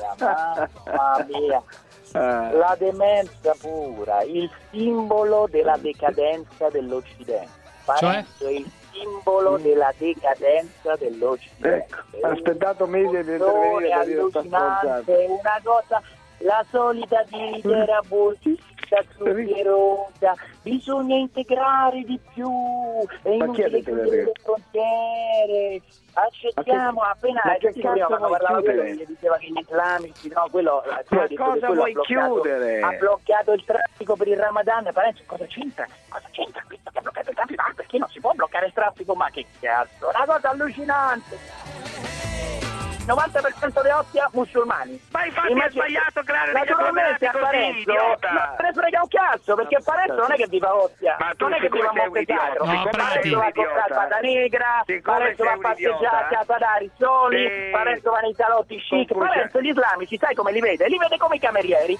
mia. La demenza pura, il simbolo della decadenza dell'Occidente. Parenzo, è il simbolo della decadenza dell'Occidente. Ecco, ha aspettato mesi di intervenire per dire allucinante, una cosa, la solita diritera zuccherosa, bisogna integrare di più, è inutile chiudere le frontiere, accettiamo appena hanno parlato quello che diceva che gli islamici, no, quello ma cosa vuoi chiudere? Ha bloccato il traffico per il Ramadan. Parenzo, cosa c'entra questo che ha bloccato il traffico? Perché non si può bloccare il traffico? Ma che cazzo, una cosa allucinante. 90% di Ostia musulmani. Ma infatti è sbagliato creare degli naturalmente a Parenzo non ne frega un cazzo, perché a Parenzo non è che viva Ostia, non è che viva Monte Sacro, Parenzo va a comprare Pata Negra, Parenzo va a passeggiare a Casa d'Ari Soli, Parenzo va nei salotti chic, Parenzo gli islamici sai come li vede? Li vede come i camerieri.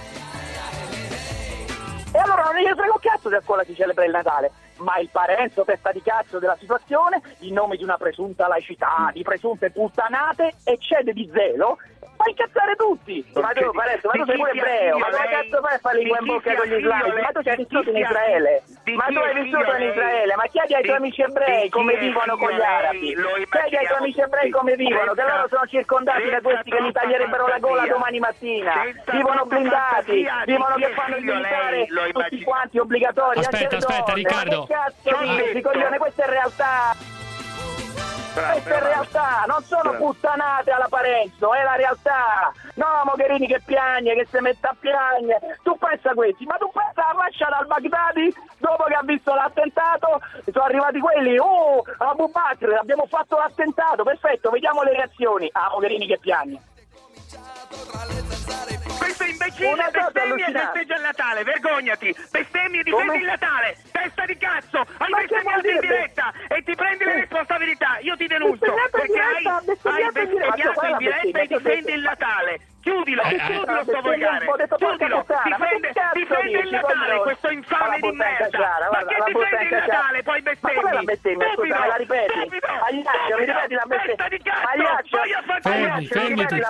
E allora non gli frega un cazzo se a scuola si celebra il Natale, ma il Parenzo testa di cazzo della situazione, in nome di una presunta laicità, di presunte puttanate, eccede di zelo, Fai incazzare tutti! Ma tu sei pure ebreo, ma come cazzo fai a fare lingua in bocca con gli islamici? Ma tu sei vissuto in Israele! Ma tu hai vissuto in Israele, ma chiedi ai tuoi amici ebrei come vivono con gli arabi! Chiedi ai tuoi amici ebrei come vivono, che loro sono circondati da questi che gli taglierebbero la gola domani mattina! Vivono blindati, vivono che fanno il militare tutti quanti obbligatori! Aspetta, Riccardo! Ma che cazzo dici, coglione? Questa è realtà! Questa è realtà, non sono puttanate alla Parenzo, è la realtà. No, Mogherini che piagne, che si mette a piagne. Tu pensa questi, ma tu pensa alla fascia dal Baghdadi dopo che ha visto l'attentato? Sono arrivati quelli, Abu Bakr, abbiamo fatto l'attentato, perfetto, vediamo le reazioni. Ah, Mogherini che piagne. Questo imbecille bestemmia e festeggia il Natale, vergognati! Bestemmia e difendi il Natale! Testa di cazzo! Hai bestemmiato in diretta e ti prendi le responsabilità! Io ti denuncio perché hai bestemmiato in diretta e difendi il Natale! Chiudilo sto volgare! Chiudilo! Difende il Natale, questo infame di merda! Ma che difendi il Natale, poi bestemmi? Ma qual è la bestemmia? Scusa, me la ripeti? Agliaccio, mi ripeti la bestemmia? Fermi tu!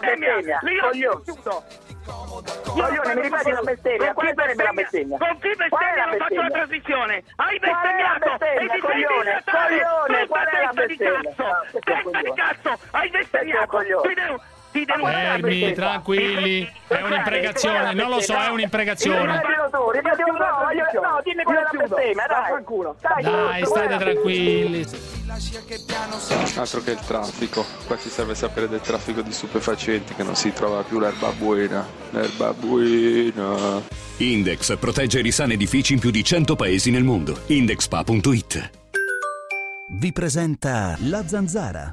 Coglione, mi ripeti la bestemmia? Quale sarebbe la bestemmia? Con chi bestemmia non faccio la trasmissione? Hai bestemmiato e difendi il Natale! Qual è la bestemmia? Testa di cazzo! Hai bestemmiato! Ti denuncio! Fermi, tranquilli, è un'imprecazione, non lo so, è un'imprecazione. No, dimmi qual è la bestemmia, dai! Dai, state tranquilli. Altro che il traffico, qua ci serve sapere del traffico di stupefacenti, che non si trova più l'erba buena. Index protegge risane edifici in più di 100 paesi nel mondo. Indexpa.it vi presenta La Zanzara.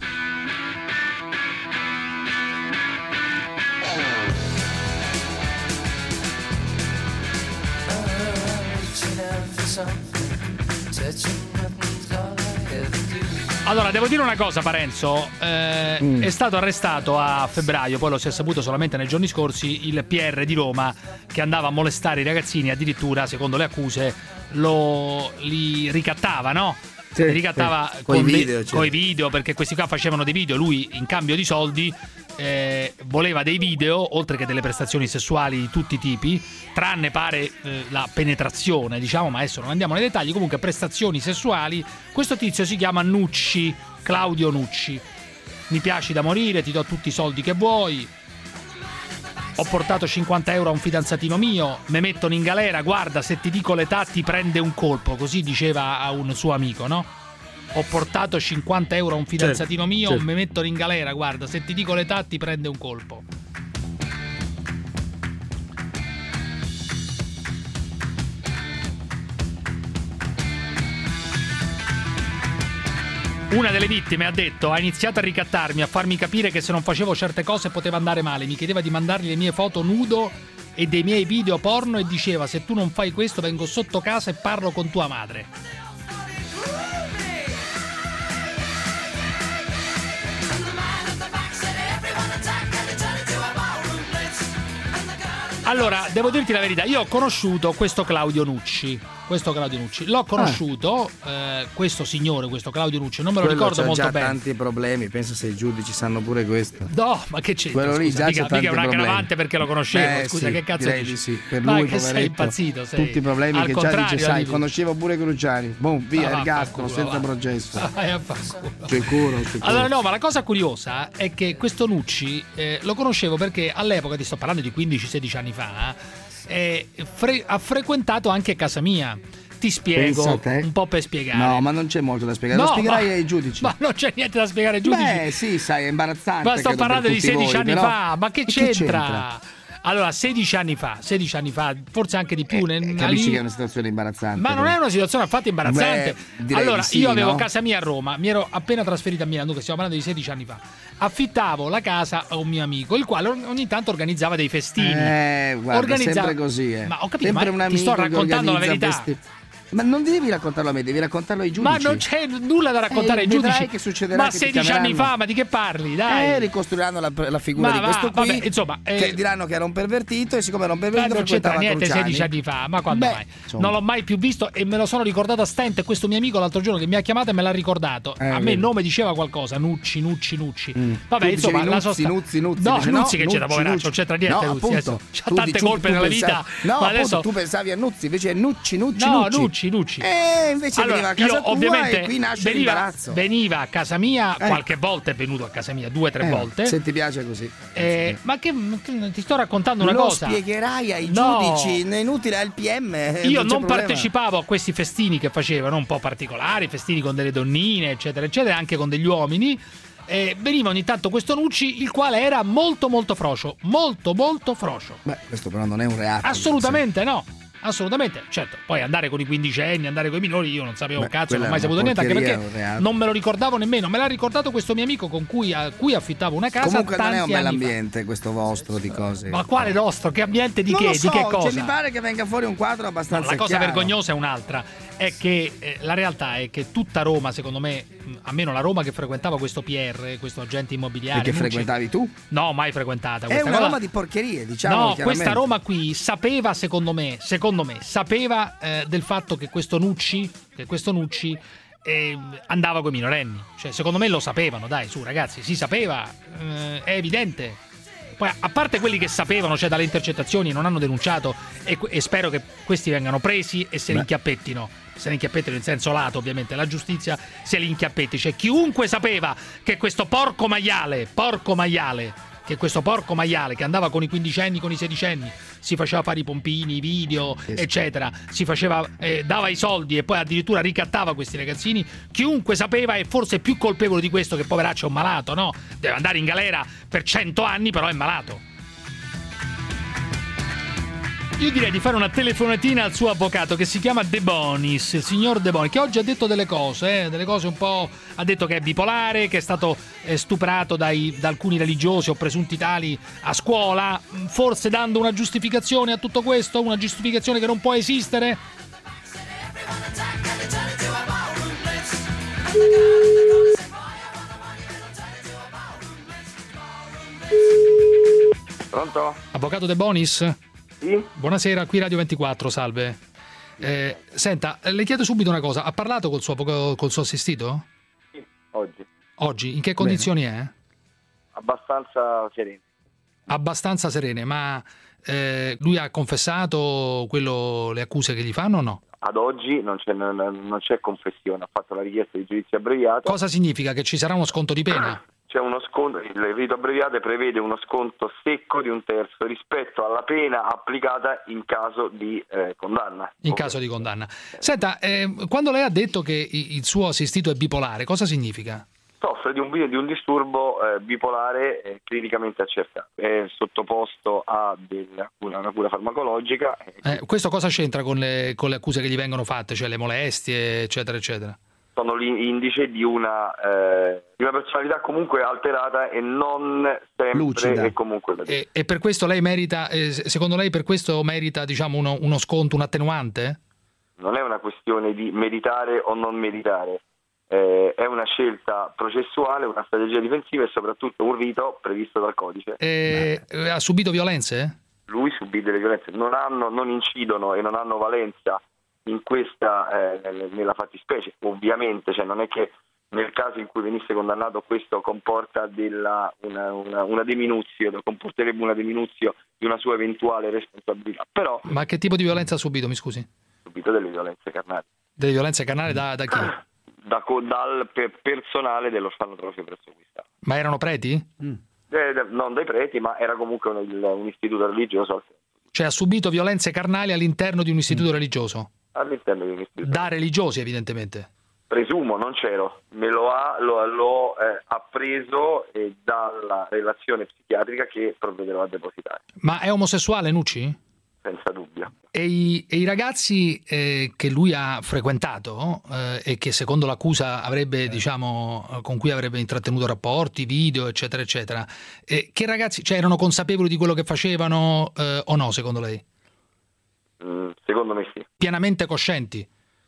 Allora, devo dire una cosa, Parenzo, è stato arrestato a febbraio, poi lo si è saputo solamente nei giorni scorsi, il PR di Roma che andava a molestare i ragazzini, addirittura, secondo le accuse, li ricattava, no? Sì, li ricattava sì. Coi video, perché questi qua facevano dei video, lui in cambio di soldi voleva dei video, oltre che delle prestazioni sessuali di tutti i tipi, tranne pare la penetrazione, diciamo, ma adesso non andiamo nei dettagli, comunque prestazioni sessuali. Questo tizio si chiama Nucci, Claudio Nucci. Mi piaci da morire, ti do tutti i soldi che vuoi, ho portato 50 euro a un fidanzatino mio, me mettono in galera, guarda, se ti dico l'età ti prende un colpo, così diceva a un suo amico, no? Ho portato 50 euro a un fidanzatino mio, me mettono in galera, guarda, se ti dico l'età ti prende un colpo. Una delle vittime ha detto: ha iniziato a ricattarmi, a farmi capire che se non facevo certe cose poteva andare male, mi chiedeva di mandargli le mie foto nudo e dei miei video porno e diceva: se tu non fai questo vengo sotto casa e parlo con tua madre. Allora, devo dirti la verità, io ho conosciuto questo Claudio Nucci. L'ho conosciuto, questo signore, questo Claudio Nucci, non me lo ricordo molto bene. Ha già tanti problemi, penso se i giudici sanno pure questo. No, ma che c'entra? Quello lì già mica è un aggravante perché lo conoscevo, scusa, sì, che cazzo direi dici? di sì. Per ma lui, che poveretto, sei impazzito, sei. Tutti i problemi al che già dice, sai, conoscevo pure Cruciani. Boom, via, ergastolo, senza processo. Sicuro. Allora no, ma la cosa curiosa è che questo Nucci lo conoscevo perché all'epoca, ti sto parlando di 15-16 anni fa, ha frequentato anche casa mia. Ti spiego un po' per spiegare. No, ma non c'è molto da spiegare. Lo spiegherai ai giudici. Ma non c'è niente da spiegare ai giudici. Beh, sì, sai, è imbarazzante. Ma sto parlando di 16 anni fa. Ma che c'entra? Allora, 16 anni fa, forse anche di più. Capisci che è una situazione imbarazzante. Ma non è una situazione affatto imbarazzante. Allora, sì, io avevo casa mia a Roma, mi ero appena trasferito a Milano, che stiamo parlando di 16 anni fa. Affittavo la casa a un mio amico, il quale ogni tanto organizzava dei festini. Guarda, sempre così. Ma ho capito, ma ti sto raccontando la verità. Ma non devi raccontarlo a me, devi raccontarlo ai giudici. Ma non c'è nulla da raccontare ai giudici. Che succederà, ma 16 anni fa, ma di che parli? Dai. Ricostruiranno la figura di questo qui. Vabbè, insomma, che diranno che era un pervertito, e siccome era un pervertito non c'entra niente Cruciani. 16 anni fa, ma quando mai? Insomma. Non l'ho mai più visto e me lo sono ricordato a stento. E questo mio amico l'altro giorno che mi ha chiamato e me l'ha ricordato. A me il nome diceva qualcosa, Nucci. Vabbè, tu insomma, Nuzzi. No, dice, Nuzzi che c'era, poveraccio, non c'entra niente. No, Nuzzi, c'ha tante colpe nella vita. No, ma adesso tu pensavi a Nuzzi, invece è Nucci. No, Nucci. Invece veniva a casa tua ovviamente e qui nasce l'imbarazzo. Veniva a casa mia, qualche volta è venuto a casa mia, 2 o 3 volte. Se ti piace così. Ma che ti sto raccontando una cosa. Lo spiegherai ai giudici, è inutile al PM. Io non partecipavo a questi festini che facevano, un po' particolari, festini con delle donnine, eccetera, anche con degli uomini. Veniva ogni tanto questo Nucci, il quale era molto frocio. Molto frocio. Beh, questo però non è un reato. Assolutamente no. Assolutamente, certo. Poi andare con i quindicenni, andare con i minori, io non sapevo un cazzo, non ho mai saputo niente, anche perché non me lo ricordavo nemmeno. Me l'ha ricordato questo mio amico con cui affittavo una casa. Comunque non è un bell'ambiente questo vostro di cose. Ma quale nostro? Che ambiente di non che? Lo so, di che cosa? Mi pare che venga fuori un quadro abbastanza la cosa chiaro. vergognosa è un'altra. È che la realtà è che tutta Roma, secondo me, almeno la Roma che frequentava questo PR, questo agente immobiliare. E che frequentavi tu? No, mai frequentata. È una Roma di porcherie, diciamo. No, questa Roma qui sapeva, secondo me, sapeva del fatto che questo Nucci andava con i minorenni. Cioè, secondo me lo sapevano, dai, su ragazzi, si sapeva, è evidente. Poi, a parte quelli che sapevano, cioè dalle intercettazioni, non hanno denunciato, e spero che questi vengano presi e se li inchiappettino. Se li inchiappettino in senso lato, ovviamente, la giustizia se li inchiappetti. Cioè, chiunque sapeva che questo porco maiale che andava con i quindicenni, con i sedicenni, si faceva fare i pompini, i video, eccetera, si faceva, dava i soldi e poi addirittura ricattava questi ragazzini, chiunque sapeva è forse più colpevole di questo, che poveraccio è un malato, no? Deve andare in galera per 100 anni, però è malato. Io direi di fare una telefonatina al suo avvocato, che si chiama De Bonis, il signor De Bonis, che oggi ha detto delle cose un po'. Ha detto che è bipolare, che è stato stuprato da alcuni religiosi o presunti tali a scuola, forse dando una giustificazione a tutto questo, una giustificazione che non può esistere. Pronto? Avvocato De Bonis? Sì? Buonasera, qui Radio 24, salve. Senta, le chiedo subito una cosa, ha parlato col suo assistito? Sì, oggi. In che condizioni è? Abbastanza serene. Abbastanza serene, ma lui ha confessato le accuse che gli fanno o no? Ad oggi non c'è confessione, ha fatto la richiesta di giudizio abbreviato. Cosa significa? Che ci sarà uno sconto di pena? C'è uno sconto, il rito abbreviato prevede uno sconto secco di 1/3 rispetto alla pena applicata in caso di condanna. In caso di condanna. Senta, quando lei ha detto che il suo assistito è bipolare, cosa significa? Soffre di un disturbo bipolare clinicamente accertato, è sottoposto a una cura farmacologica. Questo cosa c'entra con le accuse che gli vengono fatte, cioè le molestie, eccetera, eccetera? Sono l'indice di una personalità comunque alterata e non sempre lucida. E comunque e per questo lei merita, secondo lei per questo merita, diciamo, uno sconto, un attenuante? Non è una questione di meritare o non meritare, è una scelta processuale, una strategia difensiva e soprattutto un rito previsto dal codice. Ha subito violenze? Lui subì delle violenze, non incidono e non hanno valenza in questa nella fattispecie, ovviamente, cioè non è che nel caso in cui venisse condannato questo comporta una deminuzio, comporterebbe una deminuzio di una sua eventuale responsabilità. Però ma che tipo di violenza ha subito, mi scusi? Ha subito delle violenze carnali. Delle violenze carnali da chi? Dal personale dell'orfanotrofio presso cui stava. Ma erano preti? Non dai preti, ma era comunque un istituto religioso. Cioè ha subito violenze carnali all'interno di un istituto religioso? All'interno di un istituto. Da religiosi, evidentemente. Presumo, non c'ero. L'ho appreso dalla relazione psichiatrica che provvederò a depositare. Ma è omosessuale, Nucci? Senza dubbio. E i ragazzi che lui ha frequentato e che secondo l'accusa avrebbe, diciamo, con cui avrebbe intrattenuto rapporti, video, eccetera, eccetera, che ragazzi, cioè, erano consapevoli di quello che facevano o no, secondo lei? Secondo me sì. Pienamente coscienti?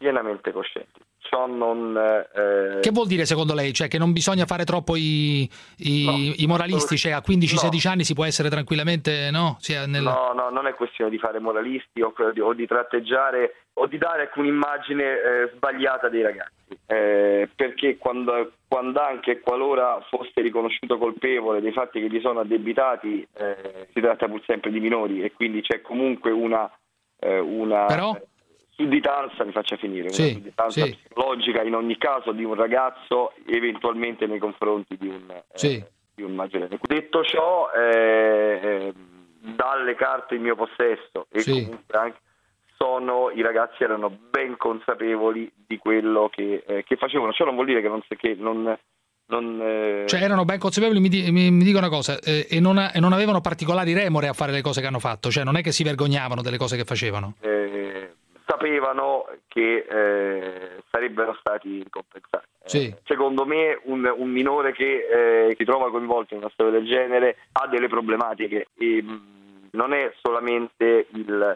pienamente coscienti. Che vuol dire secondo lei? Cioè che non bisogna fare troppo i moralisti, cioè a 15-16 anni si può essere tranquillamente, no? No, non è questione di fare moralisti o di tratteggiare o di dare un'immagine sbagliata dei ragazzi, perché quando anche qualora fosse riconosciuto colpevole dei fatti che gli sono addebitati, si tratta pur sempre di minori e quindi c'è comunque una Però? Sudditanza, mi faccia finire, una sudditanza psicologica in ogni caso di un ragazzo, eventualmente nei confronti di un maggiorenne. Detto ciò, dalle carte in mio possesso e comunque anche i ragazzi erano ben consapevoli di quello che facevano. Ciò non vuol dire che non cioè erano ben consapevoli, mi dico una cosa, e non avevano particolari remore a fare le cose che hanno fatto, cioè non è che si vergognavano delle cose che facevano. Sapevano che sarebbero stati ricompensati. Secondo me un minore che si trova coinvolto in una storia del genere ha delle problematiche e non è solamente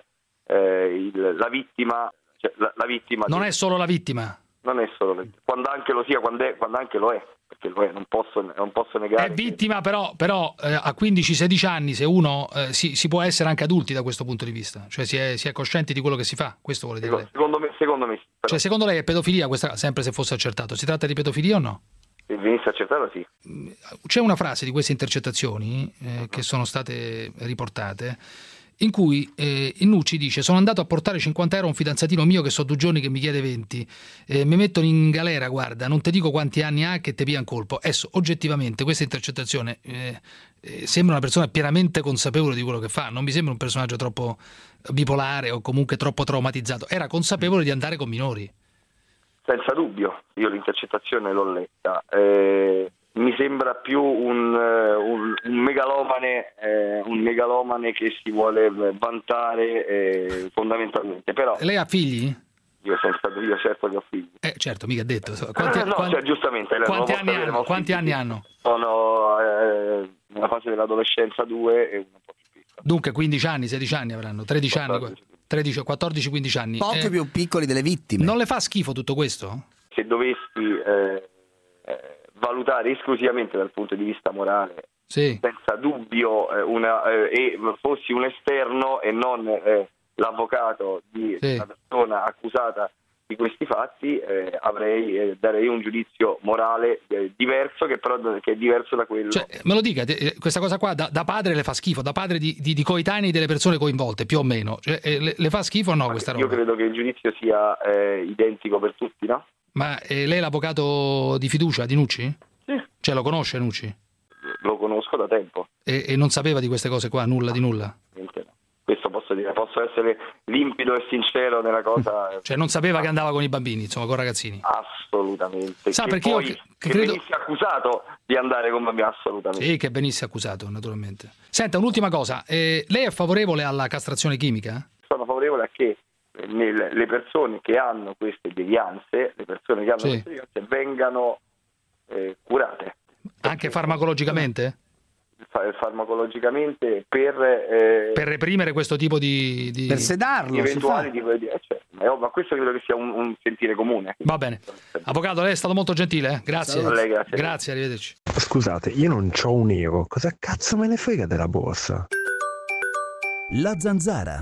la vittima, cioè la vittima non è solo la vittima. Non è solo quando anche lo sia, quando anche lo è, perché lo è, non posso negare. È vittima, però a 15-16 anni, se uno si può essere anche adulti da questo punto di vista, cioè si è coscienti di quello che si fa, questo vuole dire. Secondo me sì. Però. Cioè secondo lei è pedofilia questa, sempre se fosse accertato? Si tratta di pedofilia o no? Se venisse accertato sì. C'è una frase di queste intercettazioni che sono state riportate in cui Nucci dice: sono andato a portare 50 euro a un fidanzatino mio che so 2 giorni che mi chiede 20, mi mettono in galera, guarda, non ti dico quanti anni ha che te pian colpo. Adesso oggettivamente questa intercettazione sembra una persona pienamente consapevole di quello che fa, non mi sembra un personaggio troppo bipolare o comunque troppo traumatizzato, era consapevole di andare con minori. Senza dubbio, io l'intercettazione l'ho letta, mi sembra più un megalomane che si vuole vantare fondamentalmente. Però lei ha figli? Io certo che ho figli. Certo, mica ha detto. Cioè, giustamente. Quanti anni hanno? Sono nella fase dell'adolescenza 2 e una po' più piccola. Dunque 15 anni, 16 anni avranno, 13 anni. 14-15 anni. Poco più piccoli delle vittime. Non le fa schifo tutto questo? Se dovessi valutare esclusivamente dal punto di vista morale, senza dubbio, e fossi un esterno e non l'avvocato di una persona accusata di questi fatti, darei un giudizio morale diverso, che è diverso da quello. Cioè, me lo dica, questa cosa qua da padre le fa schifo, da padre di coetanei delle persone coinvolte, più o meno, cioè, le fa schifo o no questa roba? Io credo che il giudizio sia identico per tutti, no? Ma lei è l'avvocato di fiducia di Nucci? Sì. Cioè lo conosce Nucci? Lo conosco da tempo. E non sapeva di queste cose qua, nulla di nulla? Niente, no. Questo posso dire, posso essere limpido e sincero nella cosa. Cioè non sapeva che andava con i bambini, insomma, con raggazzini? Assolutamente. Sa, perché poi, io che credo... venisse accusato di andare con bambini, assolutamente. Sì, che venisse accusato, naturalmente. Senta, un'ultima cosa, lei è favorevole alla castrazione chimica? Sono favorevole a che le persone che hanno queste devianze, vengano curate. Anche farmacologicamente? Farmacologicamente per reprimere questo tipo di... Per sedarlo, eventuali ma questo credo che sia un sentire comune. Va bene. Avvocato, lei è stato molto gentile, Grazie. Lei, grazie, arrivederci. Scusate, io non c'ho un euro, cosa cazzo me ne frega della borsa? La Zanzara.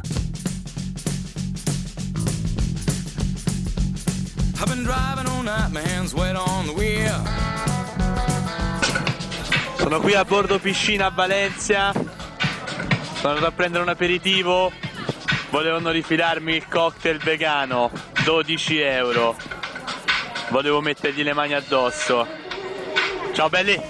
I've been driving all night, my hands wet on the wheel. Sono qui a bordo piscina a Valencia. Sono andato a prendere un aperitivo. Volevano rifilarmi il cocktail vegano, 12 euro. Volevo mettergli le mani addosso. Ciao belli.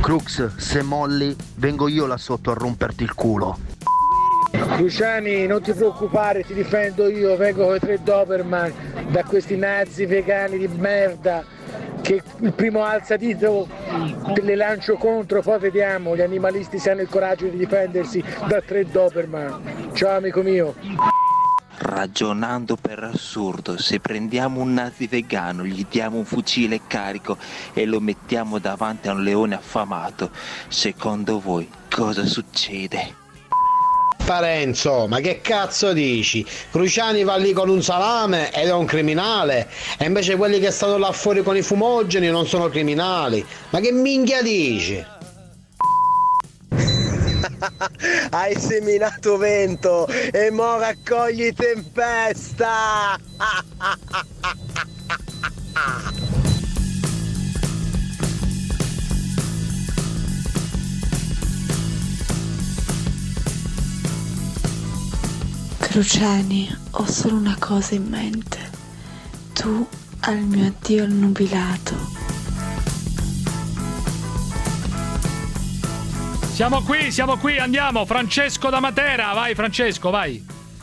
Crux, se molli, vengo io là sotto a romperti il culo. Luciani, non ti preoccupare, ti difendo io, vengo con i 3 Doberman da questi nazi vegani di merda che il primo alzadito le lancio contro, poi vediamo gli animalisti se hanno il coraggio di difendersi da 3 Doberman. Ciao amico mio. Ragionando per assurdo, se prendiamo un nazi vegano, gli diamo un fucile carico e lo mettiamo davanti a un leone affamato, secondo voi cosa succede? Parenzo, ma che cazzo dici? Cruciani va lì con un salame ed è un criminale, e invece quelli che stanno là fuori con i fumogeni non sono criminali. Ma che minchia dici? Hai seminato vento e mo raccogli tempesta. Cruciani, ho solo una cosa in mente. Tu al mio addio al nubilato. Siamo qui, andiamo. Francesco da Matera, vai Francesco, vai.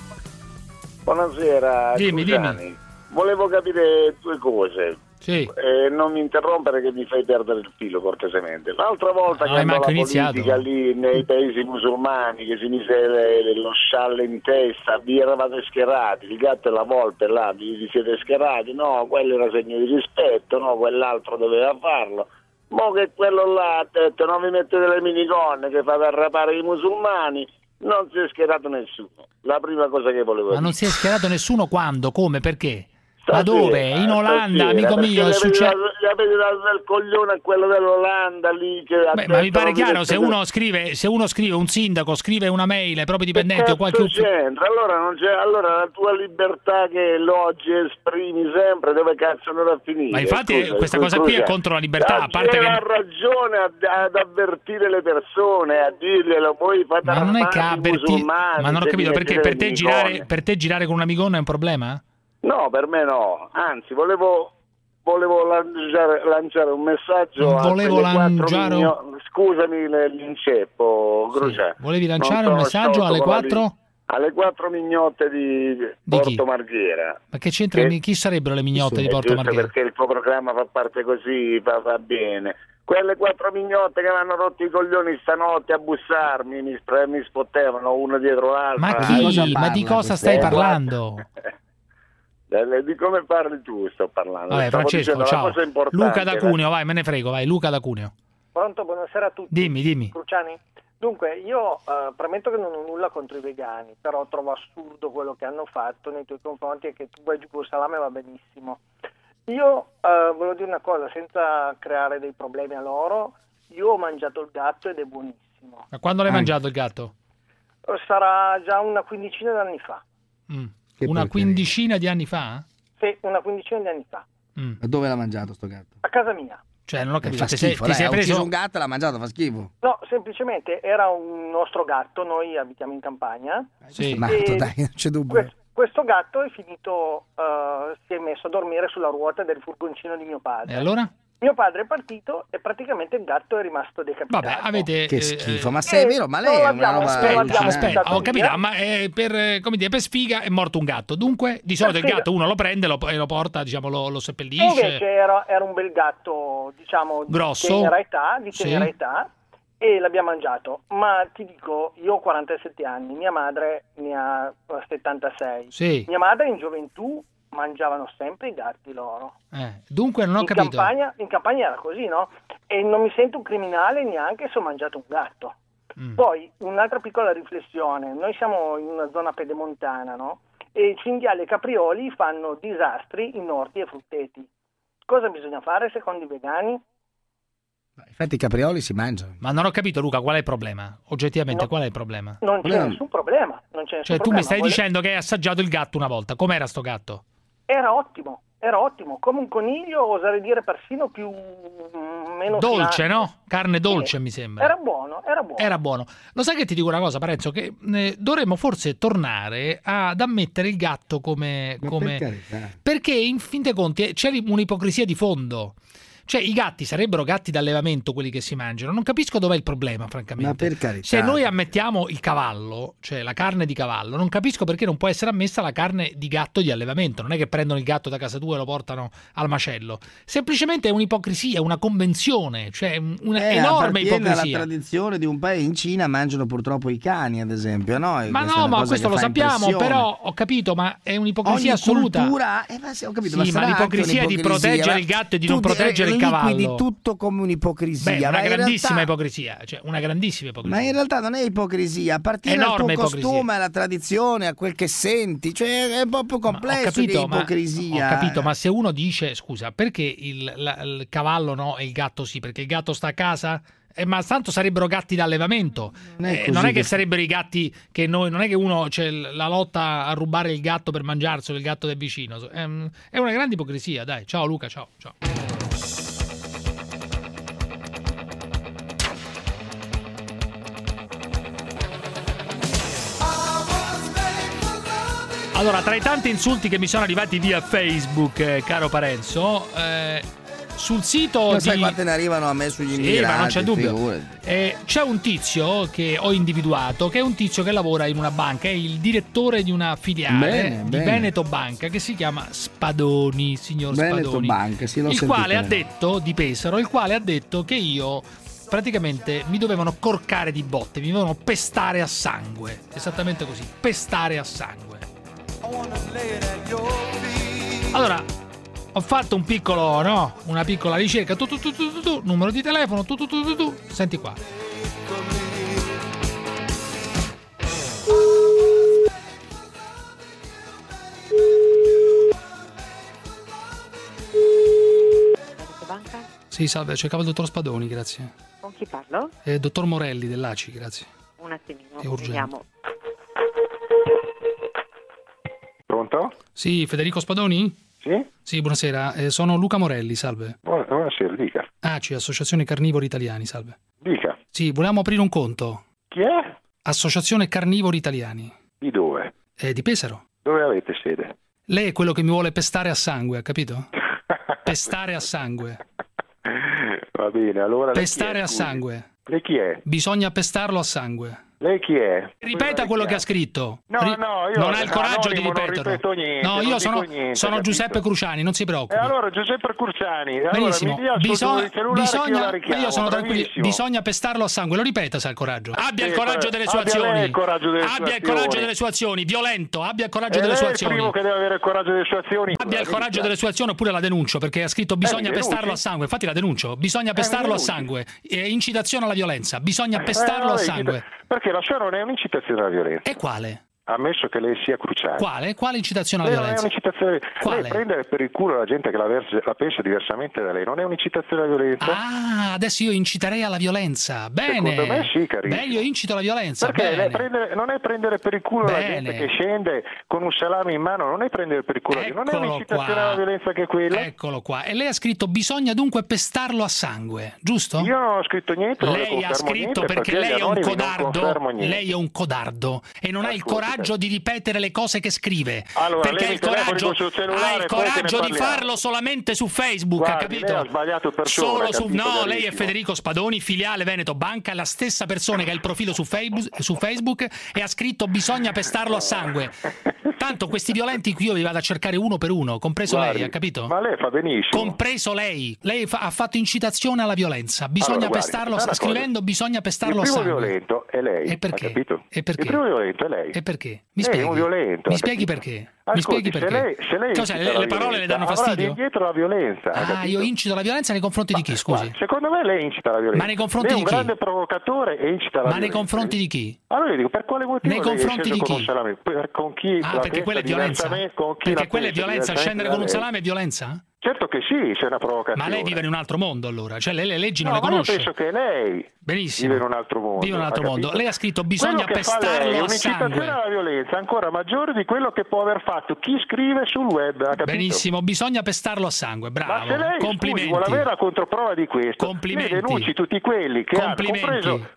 Buonasera. Dimmi. Volevo capire 2 cose. Sì. Non mi interrompere che mi fai perdere il filo cortesemente. L'altra volta che andò la politica lì nei paesi musulmani, che si mise lo scialle in testa, vi eravate schierati, il gatto e la volpe là, vi siete schierati, no, quello era segno di rispetto, no, quell'altro doveva farlo. Mo che quello là ha detto non vi mettete le minigonne che fate arrapare i musulmani, non si è schierato nessuno. La prima cosa che volevo dire. Ma non si è schierato nessuno quando? Come? Perché? Ma dove? In Olanda, amico mio, è successo. Gli avete dato del coglione a quello dell'Olanda lì che ma mi pare chiaro, se uno scrive, un sindaco scrive una mail ai propri dipendenti o qualche c'entra? Allora non c'è, allora la tua libertà che l'oggi esprimi sempre, dove cazzo andrà a finire? Ma infatti questa cosa qui è contro la libertà, a parte che ha ragione ad avvertire le persone, a dirglielo, poi fate ma non è che musulmani, ma non ho capito, perché per te girare con una migonna è un problema? No, per me no, anzi volevo lanciare un messaggio scusami l'inceppo, Cruciani. Volevi lanciare un messaggio alle 4? Alle 4 mignotte di Porto Marghera. Ma che c'entra? Chi sarebbero le mignotte di Porto Marghera? Perché il tuo programma fa parte così, va bene. Quelle 4 mignotte che mi hanno rotto i coglioni stanotte a bussarmi, mi spottevano uno dietro l'altro. Ma chi? Ma di cosa stai parlando? Di come parli tu sto parlando. Vabbè, Francesco, ciao. Luca da Cuneo, vai, me ne frego, vai, Luca da Cuneo. Pronto, buonasera a tutti. Dimmi. Cruciani? Dunque, io premetto che non ho nulla contro i vegani, però trovo assurdo quello che hanno fatto nei tuoi confronti e che tu vai giù col salame va benissimo. Io volevo dire una cosa, senza creare dei problemi a loro, io ho mangiato il gatto ed è buonissimo. Ma quando l'hai mangiato il gatto? Sarà già una quindicina d'anni fa. Una quindicina di anni fa? Sì, una quindicina di anni fa. Ma dove l'ha mangiato sto gatto? A casa mia. Cioè, non ho capito. Fa schifo, ti sei preso un gatto e l'ha mangiato, fa schifo. No, semplicemente era un nostro gatto, noi abitiamo in campagna. Sì. Dai, non c'è dubbio. Questo gatto è finito, si è messo a dormire sulla ruota del furgoncino di mio padre. E allora? Mio padre è partito e praticamente il gatto è rimasto decapitato. Vabbè, avete... Che schifo, ma se è vero, ma lei è una roba... Aspetta, ho capito, ma per sfiga è morto un gatto. Dunque, di solito il gatto uno lo prende e lo porta, diciamo, lo seppellisce. Invece era un bel gatto, diciamo, grosso, di tenera età, e l'abbiamo mangiato. Ma ti dico, io ho 47 anni, mia madre ne ha 76. Sì. Mia madre in gioventù mangiavano sempre i gatti loro. Dunque non ho capito. In campagna era così, no? E non mi sento un criminale neanche se ho mangiato un gatto. Poi un'altra piccola riflessione, noi siamo in una zona pedemontana, no? E cinghiali e caprioli fanno disastri in orti e frutteti. Cosa bisogna fare secondo i vegani? Infatti i caprioli si mangiano. Ma non ho capito, Luca, qual è il problema? Oggettivamente, qual è il problema? Non c'è nessun problema. Tu mi stai dicendo che hai assaggiato il gatto una volta. Com'era sto gatto? Era ottimo, come un coniglio, oserei dire persino più meno dolce, filato. no? Carne dolce, mi sembra. Era buono. Lo sai che ti dico una cosa, Parenzo, che dovremmo forse tornare ad ammettere il gatto come... Per carità. Perché in fin dei conti c'è un'ipocrisia di fondo. Cioè i gatti sarebbero gatti d'allevamento quelli che si mangiano. Non capisco dov'è il problema, francamente. Ma per carità. Se noi ammettiamo il cavallo, cioè la carne di cavallo, non capisco perché non può essere ammessa la carne di gatto di allevamento. Non è che prendono il gatto da casa tua e lo portano al macello. Semplicemente è un'ipocrisia, una convenzione, cioè una enorme ipocrisia. La tradizione di un paese, in Cina mangiano purtroppo i cani, ad esempio, no? Ma no, ma questo lo sappiamo, però ho capito, ma è un'ipocrisia assoluta. Cultura, ho capito, sì, ma l'ipocrisia è di proteggere il gatto e di non proteggere il cavallo. Di tutto come un'ipocrisia. Una grandissima ipocrisia, cioè una grandissima ipocrisia. Ma in realtà non è ipocrisia, appartiene al tuo costume, alla tradizione, a quel che senti, cioè è proprio complesso di ipocrisia. Ho capito, ma se uno dice, scusa, perché il cavallo no e il gatto sì? Perché il gatto sta a casa? Ma tanto sarebbero gatti d'allevamento, non è che sarebbero i gatti che noi, non è che uno c'è la lotta a rubare il gatto per mangiarselo, il gatto del vicino, è una grande ipocrisia, dai. Ciao Luca, ciao. Allora, tra i tanti insulti che mi sono arrivati via Facebook, caro Parenzo, sul sito non sai quante ne arrivano a me sugli immigrati, ma non c'è dubbio. C'è un tizio che ho individuato, che è un tizio che lavora in una banca, è il direttore di una filiale di Veneto Banca, che si chiama Spadoni, signor Veneto Spadoni, Banca, sì, il quale ha detto, di Pesaro, il quale ha detto che io praticamente mi dovevano corcare di botte, mi dovevano pestare a sangue, esattamente così, pestare a sangue. Allora, ho fatto una piccola ricerca, numero di telefono, senti qua. Banca? Sì, salve, cercavo il dottor Spadoni, grazie. Con chi parlo? Dottor Morelli dell'ACI, grazie. Un attimino, è urgente. vediamo. Pronto? Sì, Federico Spadoni? Sì? Sì, buonasera, sono Luca Morelli, salve. Buonasera, dica. ACI, Associazione Carnivori Italiani, salve. Dica. Sì, volevamo aprire un conto. Chi è? Associazione Carnivori Italiani. Di dove? Di Pesaro. Dove avete sede? Lei è quello che mi vuole pestare a sangue, ha capito? Pestare a sangue. Va bene, allora... Pestare a sangue. Lei chi è? Bisogna pestarlo a sangue. Lei chi è? Ripeta quello che ha scritto. No, io non ha il coraggio di ripeterlo. Non ripeto niente. No, io sono Giuseppe Cruciani, non si preoccupi. Allora Giuseppe Cruciani, benissimo. Io sono tranquillo. Bisogna pestarlo a sangue. Lo ripeta se ha il coraggio. Abbia il coraggio delle sue azioni. Abbia il coraggio delle sue azioni. Violento, abbia il coraggio delle sue azioni. È il primo che deve avere il coraggio delle sue azioni. Abbia il coraggio delle sue azioni oppure la denuncio, perché ha scritto bisogna pestarlo a sangue. Infatti la denuncio. Bisogna pestarlo a sangue. Incitazione alla violenza. Bisogna pestarlo a sangue. Perché la sua non è un'incitazione alla violenza. E quale? Ammesso che lei sia Cruciani. Quale incitazione alla violenza? Non è un'incitazione. Lei prendere per il culo la gente che la pensa diversamente da lei non è un'incitazione alla violenza? Ah, adesso io inciterei alla violenza. Bene. Secondo me sì, carissimo. Io incito alla violenza. Perché non è prendere per il culo la gente che scende con un salame in mano, non è prendere per il culo. Non è un'incitazione alla violenza che è quella. Eccolo qua. E lei ha scritto bisogna dunque pestarlo a sangue, giusto? Io non ho scritto niente. Lei ha scritto perché lei è un codardo. Lei è un codardo e non ha il coraggio di ripetere le cose che scrive, allora, perché ha il coraggio di farlo solamente su Facebook. Guardi, ha capito? Lei ha sbagliato persona, lei è Federico Spadoni, filiale Veneto Banca, la stessa persona che ha il profilo su Facebook e ha scritto bisogna pestarlo a sangue. Tanto questi violenti qui io vi vado a cercare uno per uno, compreso lei, ha capito? Ma lei fa benissimo. Compreso lei ha fatto incitazione alla violenza. Bisogna pestarlo, scrivendo bisogna pestarlo a sangue. Il primo violento è lei. E perché? Ha capito? E perché? Il primo violento è lei. E perché? Lei è un violento. Mi spieghi perché? Ascolti, se lei le parole le danno fastidio? Indietro la violenza. Io incito la violenza nei confronti di chi, scusi? Secondo me lei incita la violenza. Ma nei confronti di chi? È un grande provocatore e incita la violenza. Ma nei confronti di chi? Allora io dico, per quale motivo? Nei confronti di chi? Con chi? Perché quella è violenza? Perché quella è violenza? Scendere con un salame è violenza? Certo che sì, c'è una provocazione. Ma lei vive in un altro mondo allora? Cioè lei le leggi non le conosce? Io penso che lei benissimo vive in un altro mondo. Vive in un altro mondo. Lei ha scritto bisogna pestarlo a sangue. È un'incitazione alla violenza ancora maggiore di quello che può aver fatto chi scrive sul web, ha capito? Benissimo, bisogna pestarlo a sangue, bravo. Ma se lei complimenti. Vuole avere la controprova di questo, complimenti. Lei denunci tutti quelli che hanno,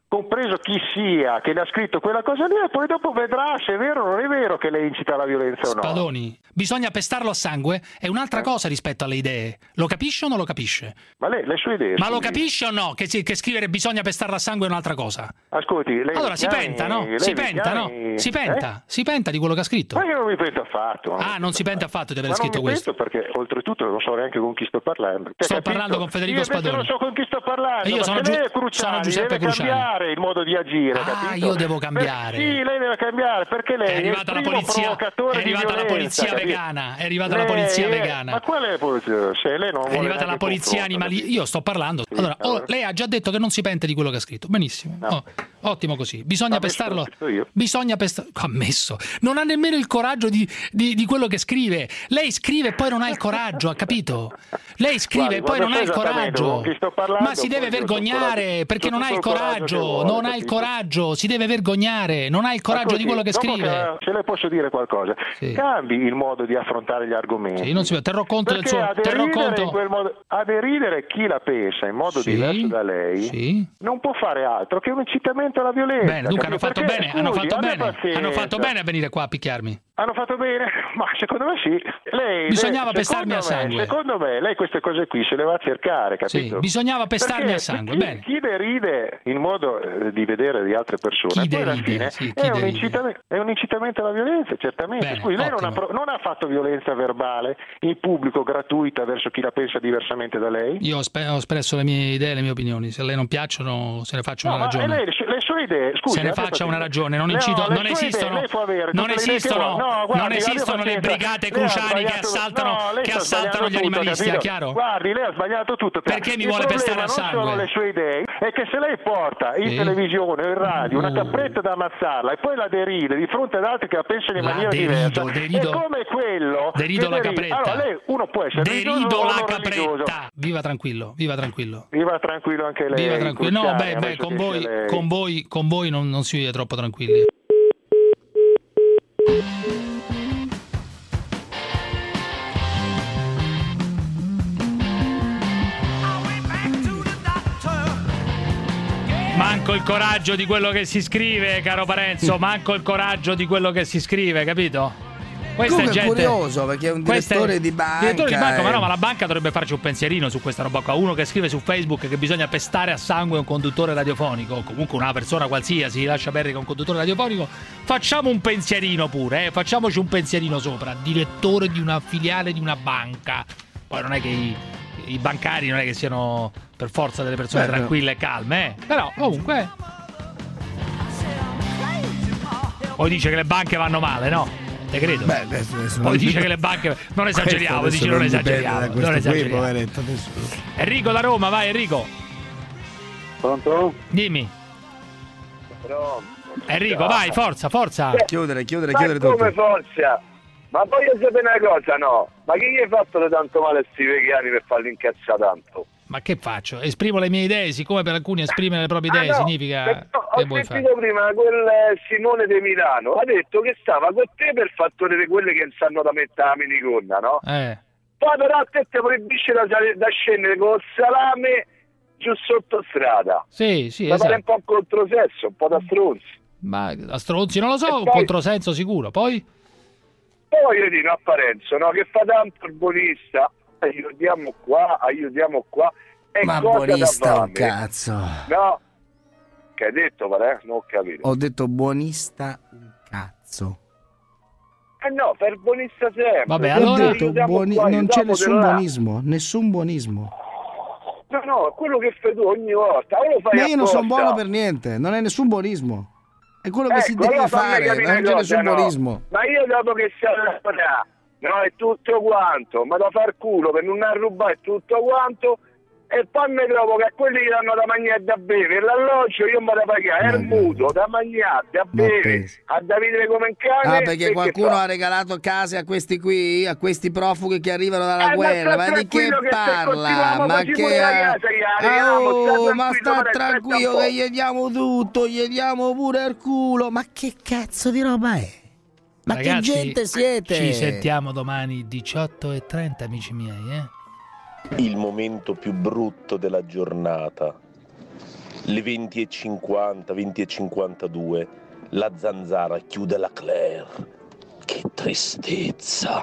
compreso chi sia che le ha scritto quella cosa lì, e poi dopo vedrà se è vero o non è vero che lei incita alla violenza o no. Spadoni, bisogna pestarlo a sangue, è un'altra cosa rispetto alle idee. Lo capisce o non lo capisce? Ma lei, le sue idee... Ma lo capisce o no che scrivere bisogna pestarlo a sangue è un'altra cosa? Ascolti, lei... Allora si penta, no? Si penta di quello che ha scritto. Ma io non mi pento affatto. Non si penta affatto di aver scritto questo. Perché oltretutto non so neanche con chi sto parlando. Sto parlando con Federico Spadoni. Non so con chi sto parlando. Io sono Giuseppe deve cambiare il modo di agire, capito? Io devo cambiare. Sì, lei deve cambiare, perché lei è arrivata la polizia, vegana. È arrivata la polizia vegana. Ma qual è la polizia? Se lei non è arrivata la polizia animalista. Io sto parlando. Allora, lei ha già detto che non si pente di quello che ha scritto. Benissimo. No. Ottimo così. Bisogna pestarlo. Bisogna pestarlo. Ammesso. Non ha nemmeno il coraggio di quello che scrive. Lei scrive e poi non ha il coraggio, ha capito? Lei scrive e poi non ha il coraggio. Ma si deve vergognare perché non ha il coraggio. Non ha il coraggio. Si deve vergognare. Non ha il coraggio di quello che scrive. Se le posso dire qualcosa, cambi il modo di affrontare gli argomenti. Sì, non si terrò conto del suo. A deridere chi la pensa in modo diverso da lei non può fare altro che un incitamento alla violenza. Bene, dunque hanno fatto bene a venire qua a picchiarmi. Hanno fatto bene? Ma secondo me sì. Bisognava pestarmi a sangue. Secondo me lei queste cose qui se le va a cercare, capito? Sì, bisognava pestarmi a sangue. Bene. Chi deride il modo di vedere di altre persone, poi alla fine è un incitamento alla violenza, certamente. Bene, scusi, lei non ha fatto violenza verbale in pubblico gratuita verso chi la pensa diversamente da lei? Io ho espresso le mie idee, le mie opinioni. Se a lei non piacciono, se ne faccia una ragione. Le sue idee, scusi, se ne faccia una ragione. Non esistono le brigate cruciani che assaltano gli animalisti, è chiaro? Guardi, lei ha sbagliato tutto. Perché mi vuole pestare a sangue? Non sono le sue idee, è che se lei porta in televisione o in radio una capretta da ammazzarla e poi la deride di fronte ad altri che la pensano in maniera diversa, è come quello. Derido la capretta. Allora lei, uno può essere derido la capretta. Viva tranquillo. Viva tranquillo anche lei. Viva tranquillo. No, con voi non si vive troppo tranquilli. Manco il coraggio di quello che si scrive, caro Parenzo, manco il coraggio di quello che si scrive, capito? Questa è gente curioso perché è un direttore di banca. Ma la banca dovrebbe farci un pensierino su questa roba qua. Uno che scrive su Facebook che bisogna pestare a sangue un conduttore radiofonico, o comunque una persona qualsiasi, lascia perdere un conduttore radiofonico. Facciamo un pensierino pure, facciamoci un pensierino sopra. Direttore di una filiale di una banca. Poi non è che i bancari non è che siano per forza delle persone tranquille e calme, però comunque. Poi dice che le banche vanno male, no? Te credo. Poi dice che le banche. Non esageriamo, non esageriamo. Enrico da Roma, vai Enrico. Pronto? Dimmi. Enrico, vai, forza. Chiudere tutto. Come forza? Ma voglio sapere una cosa, no? Ma che gli hai fatto tanto male a sti vegani per farli incazzare tanto? Ma che faccio? Esprimo le mie idee, siccome per alcuni esprimere le proprie idee significa che vuoi fare? Ho sentito prima quel Simone De Milano, ha detto che stava con te per fattori di quelle che non sanno da mettere la minigonna, no? Poi però a te ti proibisce da scendere col salame giù sotto strada. Sì, esatto. Pare un po' un controsenso, un po' da stronzi. Ma da stronzi non lo so, un controsenso sicuro, poi io dico a Parenzo, no, che fa tanto il buonista, aiutiamo qua e ma buonista un cazzo. No, che hai detto, non ho capito. Ho detto buonista un cazzo. No, per buonista sempre. Vabbè, allora ho detto non c'è nessun buonismo. No, quello che fai tu ogni volta. Ma io non sono buono per niente, non è nessun buonismo. È quello che si deve fare, non c'è nessun buonismo. Ma io dopo che siamo no, è tutto quanto, ma da far culo per non rubare tutto quanto, e poi mi trovo che a quelli che danno da mangiare e da bere, l'alloggio io mi da pagare, il mutuo, da mangiare, da bere, a da vivere come un cane. Perché qualcuno ha regalato case a questi qui, a questi profughi che arrivano dalla guerra, ma di che parla? Ma che ma sta tranquillo che gli diamo tutto, gli diamo pure il culo, ma che cazzo di roba è? Ma ragazzi, che gente siete? Ci sentiamo domani 18:30, amici miei, Il momento più brutto della giornata Le 20:50, 20:52, la zanzara chiude la Claire. Che tristezza.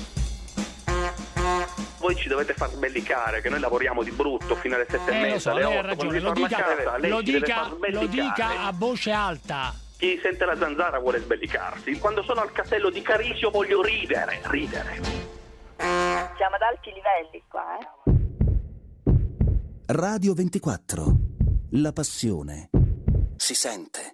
Voi ci dovete far sbellicare, che noi lavoriamo di brutto fino alle 7:30, lo so, alle 8. lei ha ragione, lo dica a voce alta. Chi sente la zanzara vuole sbellicarsi. Quando sono al castello di Carisio voglio ridere. Siamo ad alti livelli qua, Radio 24. La passione si sente.